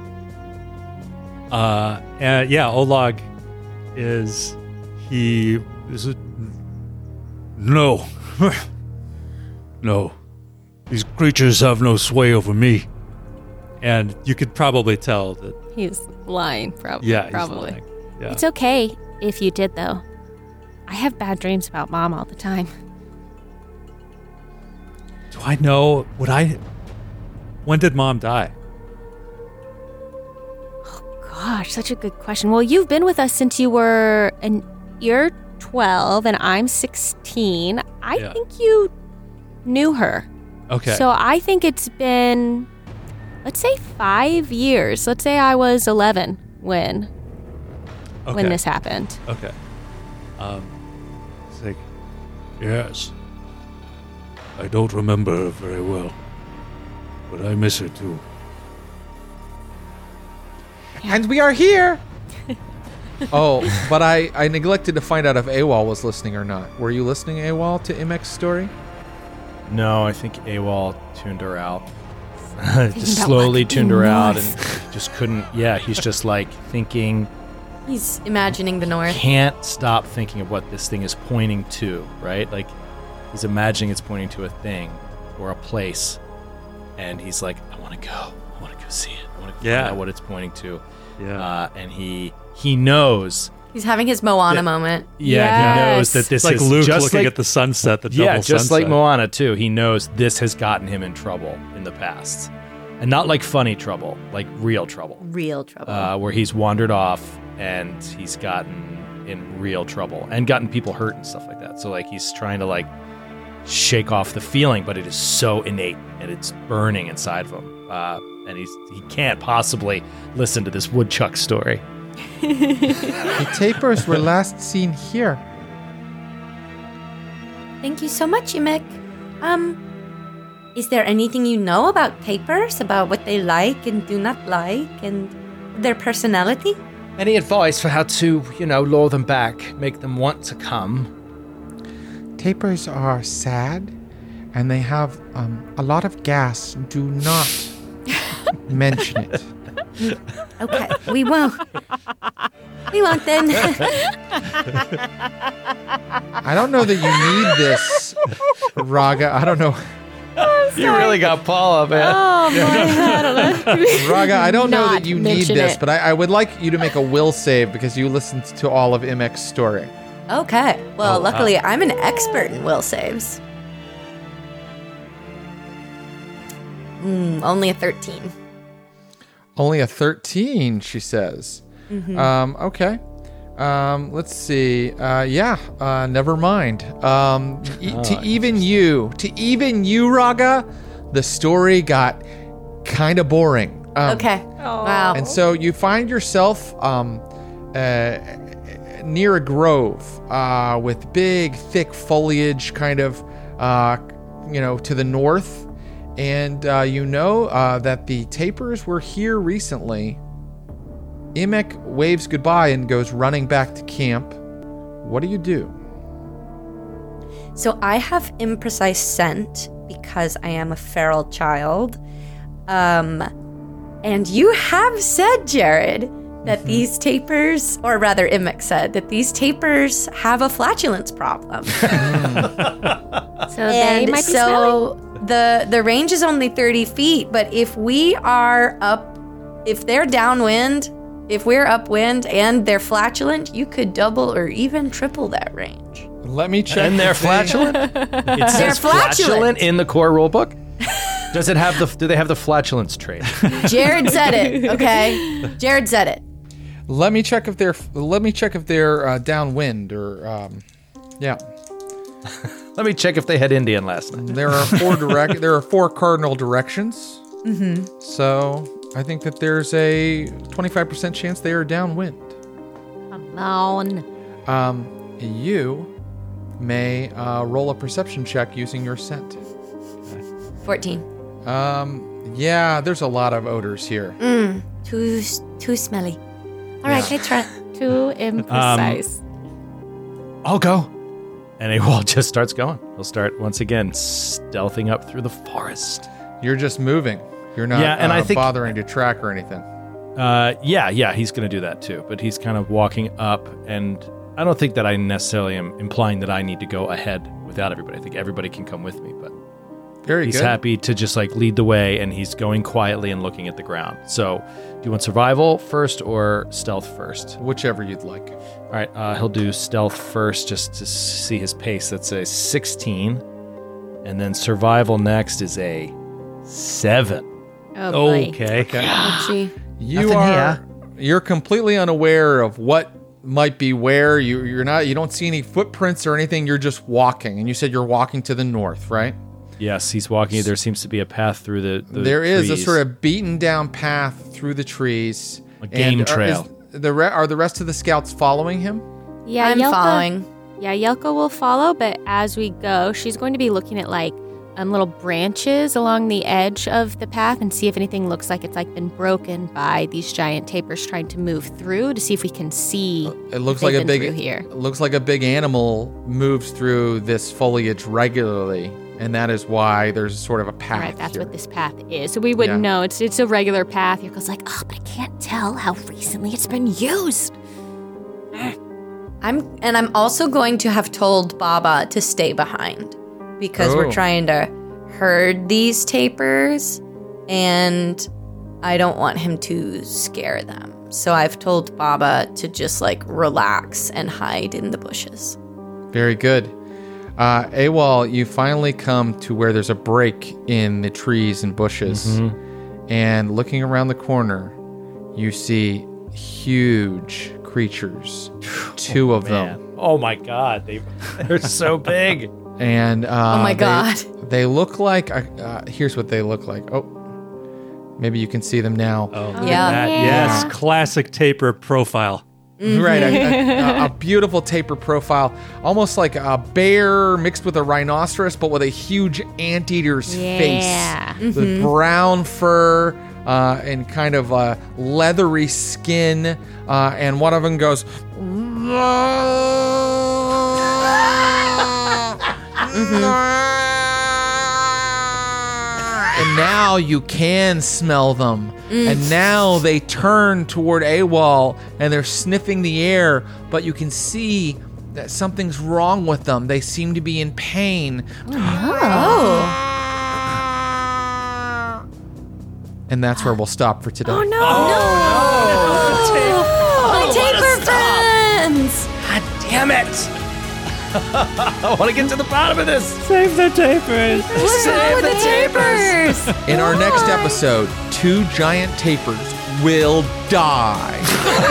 Speaker 5: Uh, and yeah, Olag is he is it? No, no, these creatures have no sway over me, and you could probably tell that.
Speaker 7: He's lying, prob-
Speaker 5: Yeah, he's
Speaker 7: probably.
Speaker 5: lying. Yeah.
Speaker 7: It's okay if you did, though. I have bad dreams about Mom all the time.
Speaker 5: Do I know? Would I? When did Mom die?
Speaker 7: Gosh, such a good question. Well, you've been with us since you were an you're twelve and I'm sixteen. I
Speaker 5: Yeah.
Speaker 7: think you knew her.
Speaker 5: Okay.
Speaker 7: So I think it's been, let's say, five years. Let's say I was eleven when when
Speaker 5: Okay.
Speaker 7: this happened.
Speaker 5: Okay. Um, it's like, yes. I don't remember her very well, but I miss her too.
Speaker 4: And we are here. Oh, but I, I neglected to find out if AWOL was listening or not. Were you listening, AWOL, to Imek's story?
Speaker 8: No, I think AWOL tuned her out.
Speaker 14: Thinking
Speaker 8: just
Speaker 14: about
Speaker 8: slowly
Speaker 14: what
Speaker 8: tuned her out and
Speaker 14: north.
Speaker 8: just couldn't. Yeah, he's just like thinking,
Speaker 14: He's imagining the north.
Speaker 8: can't stop thinking of what this thing is pointing to, right? Like, he's imagining it's pointing to a thing or a place, and he's like, I want to go. I want to go see it. I want to
Speaker 5: Yeah.
Speaker 8: find out what it's pointing to.
Speaker 5: Yeah.
Speaker 8: Uh, and he he knows.
Speaker 14: He's having his Moana
Speaker 8: Yeah.
Speaker 14: moment.
Speaker 8: Yeah, he knows that this
Speaker 5: It's like
Speaker 8: is
Speaker 5: Luke
Speaker 8: just
Speaker 5: looking
Speaker 8: like,
Speaker 5: at the sunset, the
Speaker 8: yeah,
Speaker 5: double
Speaker 8: just like
Speaker 5: sunset.
Speaker 8: Moana too. He knows this has gotten him in trouble in the past, and not like funny trouble, like real trouble.
Speaker 14: Real trouble.
Speaker 8: Uh, where he's wandered off and he's gotten in real trouble and gotten people hurt and stuff like that. So like he's trying to like shake off the feeling, but it is so innate and it's burning inside of him, uh, and he's he can't possibly listen to this woodchuck story.
Speaker 4: The tapers were last seen here.
Speaker 14: Thank you so much, Imek. Um, is there anything you know about tapers, about what they like and do not like, and their personality?
Speaker 8: Any advice for how to, you know, lure them back, make them want to come?
Speaker 4: Tapers are sad, and they have um, a lot of gas. Do not mention it.
Speaker 14: Okay, we won't. We won't then.
Speaker 4: I don't know that you need this, Raga. I don't know.
Speaker 8: You really got Paula, man.
Speaker 7: Oh my god.
Speaker 4: Raga, I don't know
Speaker 7: Not
Speaker 4: that you need
Speaker 7: mention
Speaker 4: this,
Speaker 7: it.
Speaker 4: but I, I would like you to make a will save because you listened to all of Imek's story.
Speaker 14: Okay. Well,
Speaker 4: Oh,
Speaker 14: luckily,
Speaker 4: wow.
Speaker 14: I'm an expert in will saves. Mm, only a thirteen.
Speaker 4: Only a thirteen, she says.
Speaker 14: Mhm.
Speaker 4: Um, okay. Um, let's see. Uh, yeah, uh, never mind. Um, e-
Speaker 8: Oh,
Speaker 4: to even you, to even you, Raga, the story got kind of boring. Um,
Speaker 14: Okay. Wow.
Speaker 4: And so you find yourself um, uh, near a grove uh, with big, thick foliage kind of, uh, you know, to the north. And uh, you know uh, that the tapers were here recently. Imek waves goodbye and goes running back to camp. What do you do?
Speaker 14: So I have imprecise scent because I am a feral child. Um, and you have said, Jared, that these tapers, or rather Imek said, that these tapers have a flatulence problem.
Speaker 7: So they
Speaker 14: and
Speaker 7: might be
Speaker 14: so the the range is only thirty feet, but if we are up, if they're downwind, if we're upwind and they're flatulent, you could double or even triple that range.
Speaker 4: Let me check.
Speaker 8: And they're
Speaker 4: if they-
Speaker 8: flatulent? It
Speaker 14: They're
Speaker 8: says
Speaker 14: flatulent.
Speaker 8: flatulent in the core rulebook? Does it have the do they have the flatulence trait?
Speaker 14: Jared said it, okay? Jared said it.
Speaker 4: Let me check if they're. Let me check if they're uh, downwind or. Um, yeah.
Speaker 8: Let me check if they had Indian last night.
Speaker 4: There are four direct. There are four cardinal directions.
Speaker 14: Mm-hmm.
Speaker 4: So I think that there's a twenty-five percent chance they are downwind.
Speaker 7: Come on.
Speaker 4: Um, you may uh, roll a perception check using your scent.
Speaker 14: fourteen.
Speaker 4: Um, yeah, there's a lot of odors here.
Speaker 14: Mm, too too smelly. All right, I try.
Speaker 7: Too imprecise.
Speaker 8: I'll go. And he will just starts going. He'll start once again stealthing up through the forest.
Speaker 4: You're just moving. You're not
Speaker 8: Yeah, and
Speaker 4: uh,
Speaker 8: I think-
Speaker 4: bothering to track or anything.
Speaker 8: Uh, yeah, yeah, he's going to do that too. But he's kind of walking up, and I don't think that I necessarily am implying that I need to go ahead without everybody. I think everybody can come with me, but
Speaker 4: Very
Speaker 8: he's
Speaker 4: good.
Speaker 8: happy to just like lead the way, and he's going quietly and looking at the ground. So, do you want survival first or stealth first?
Speaker 4: Whichever you'd like.
Speaker 8: All right, uh, he'll do stealth first just to see his pace. That's a sixteen, and then survival next is a seven.
Speaker 7: Oh, boy.
Speaker 8: Okay.
Speaker 14: Ouchie.
Speaker 4: You
Speaker 8: Nothing
Speaker 4: are.
Speaker 8: here.
Speaker 4: You're completely unaware of what might be where. You you're not. You don't see any footprints or anything. You're just walking, and you said you're walking to the north, right?
Speaker 8: Yes, he's walking. There seems to be a path through the. the
Speaker 4: There is a
Speaker 8: trees.
Speaker 4: sort of beaten down path through the trees.
Speaker 8: A game
Speaker 4: And are-
Speaker 8: trail.
Speaker 4: is the re- are the rest of the scouts following him?
Speaker 7: Yeah,
Speaker 14: I'm
Speaker 7: Yelka,
Speaker 14: following.
Speaker 7: Yeah, Yelka will follow, but as we go, she's going to be looking at like um, little branches along the edge of the path and see if anything looks like it's like been broken by these giant tapers trying to move through to see if we can see.
Speaker 4: It looks
Speaker 7: if
Speaker 4: like
Speaker 7: they've
Speaker 4: a
Speaker 7: been
Speaker 4: big
Speaker 7: through here.
Speaker 4: It looks like a big animal moves through this foliage regularly, and that is why there's sort of a path.
Speaker 7: All right, that's
Speaker 4: here.
Speaker 7: what this path is. So we wouldn't
Speaker 4: Yeah.
Speaker 7: know. It's it's a regular path. Yelka's like, oh, but I can't tell how recently it's been used.
Speaker 14: I'm and I'm also going to have told Baba to stay behind.
Speaker 6: because
Speaker 4: Oh.
Speaker 6: we're trying to herd these tapers, and I don't want him to scare them. So I've told Baba to just like relax and hide in the bushes.
Speaker 4: Very good. Uh, AWOL, you finally come to where there's a break in the trees and bushes.
Speaker 8: Mm-hmm.
Speaker 4: And looking around the corner, you see huge creatures. Two of them.
Speaker 8: Oh my god, they, they're so big.
Speaker 4: And uh,
Speaker 6: Oh my
Speaker 4: they-
Speaker 6: God.
Speaker 4: They, look like, uh, uh, here's what they look like. Oh, maybe you can see them now.
Speaker 5: Oh,
Speaker 6: look at Yeah. that.
Speaker 5: Yes, classic taper profile.
Speaker 4: Right, a, a, a beautiful taper profile, almost like a bear mixed with a rhinoceros, but with a huge anteater's
Speaker 7: Yeah.
Speaker 4: face, with
Speaker 7: Mhm.
Speaker 4: brown fur uh, and kind of uh, leathery skin. Uh, and one of them goes, and now you can smell them.
Speaker 6: Mm.
Speaker 4: And now they turn toward AWOL and they're sniffing the air, but you can see that something's wrong with them. They seem to be in pain.
Speaker 6: Oh.
Speaker 4: And that's where we'll stop for today.
Speaker 6: Oh no! Oh, my taper friends!
Speaker 8: God damn it! I want to get to the bottom of this.
Speaker 5: Save the tapers.
Speaker 8: Save the tapers.
Speaker 4: In our next episode, two giant tapers will die.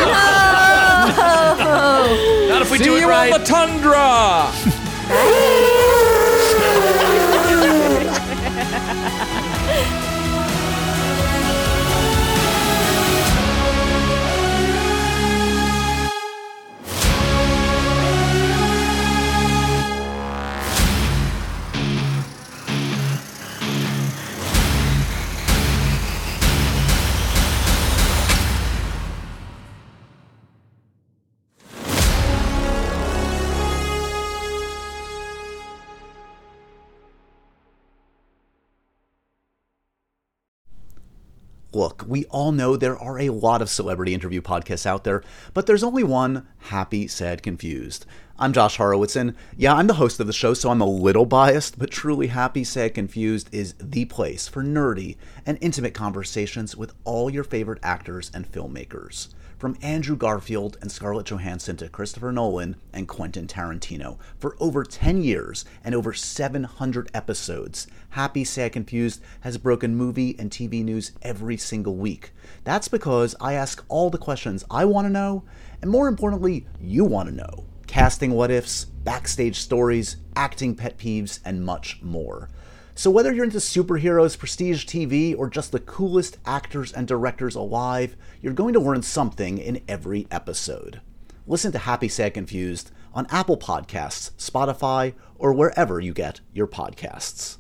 Speaker 8: Not if we
Speaker 13: See
Speaker 8: do it
Speaker 13: you
Speaker 8: right.
Speaker 13: on the tundra.
Speaker 19: Look, we all know there are a lot of celebrity interview podcasts out there, but there's only one, Happy, Sad, Confused. I'm Josh Horowitz, and yeah, I'm the host of the show, so I'm a little biased, but truly Happy, Sad, Confused is the place for nerdy and intimate conversations with all your favorite actors and filmmakers. From Andrew Garfield and Scarlett Johansson to Christopher Nolan and Quentin Tarantino. For over ten years and over seven hundred episodes, Happy, Sad, Confused has broken movie and T V news every single week. That's because I ask all the questions I want to know, and more importantly, you want to know. Casting what-ifs, backstage stories, acting pet peeves, and much more. So whether you're into superheroes, prestige T V, or just the coolest actors and directors alive, you're going to learn something in every episode. Listen to Happy, Sad, Confused on Apple Podcasts, Spotify, or wherever you get your podcasts.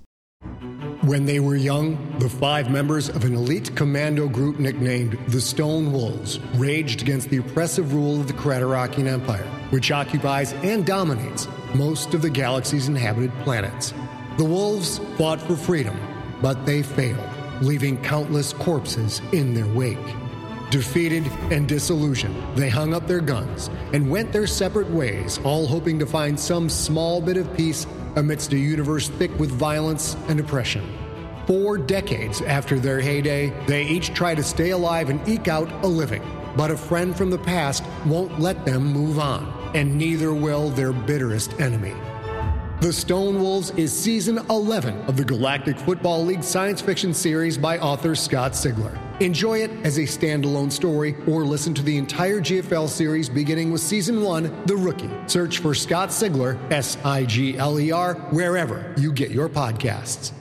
Speaker 20: When they were young, the five members of an elite commando group nicknamed the Stone Wolves raged against the oppressive rule of the Craterakian Empire, which occupies and dominates most of the galaxy's inhabited planets. The Wolves fought for freedom, but they failed, leaving countless corpses in their wake. Defeated and disillusioned, they hung up their guns and went their separate ways, all hoping to find some small bit of peace amidst a universe thick with violence and oppression. Four decades after their heyday, they each try to stay alive and eke out a living. But a friend from the past won't let them move on, and neither will their bitterest enemy. The Stone Wolves is season eleven of the Galactic Football League science fiction series by author Scott Sigler. Enjoy it as a standalone story or listen to the entire G F L series beginning with season one, The Rookie. Search for Scott Sigler, S I G L E R, wherever you get your podcasts.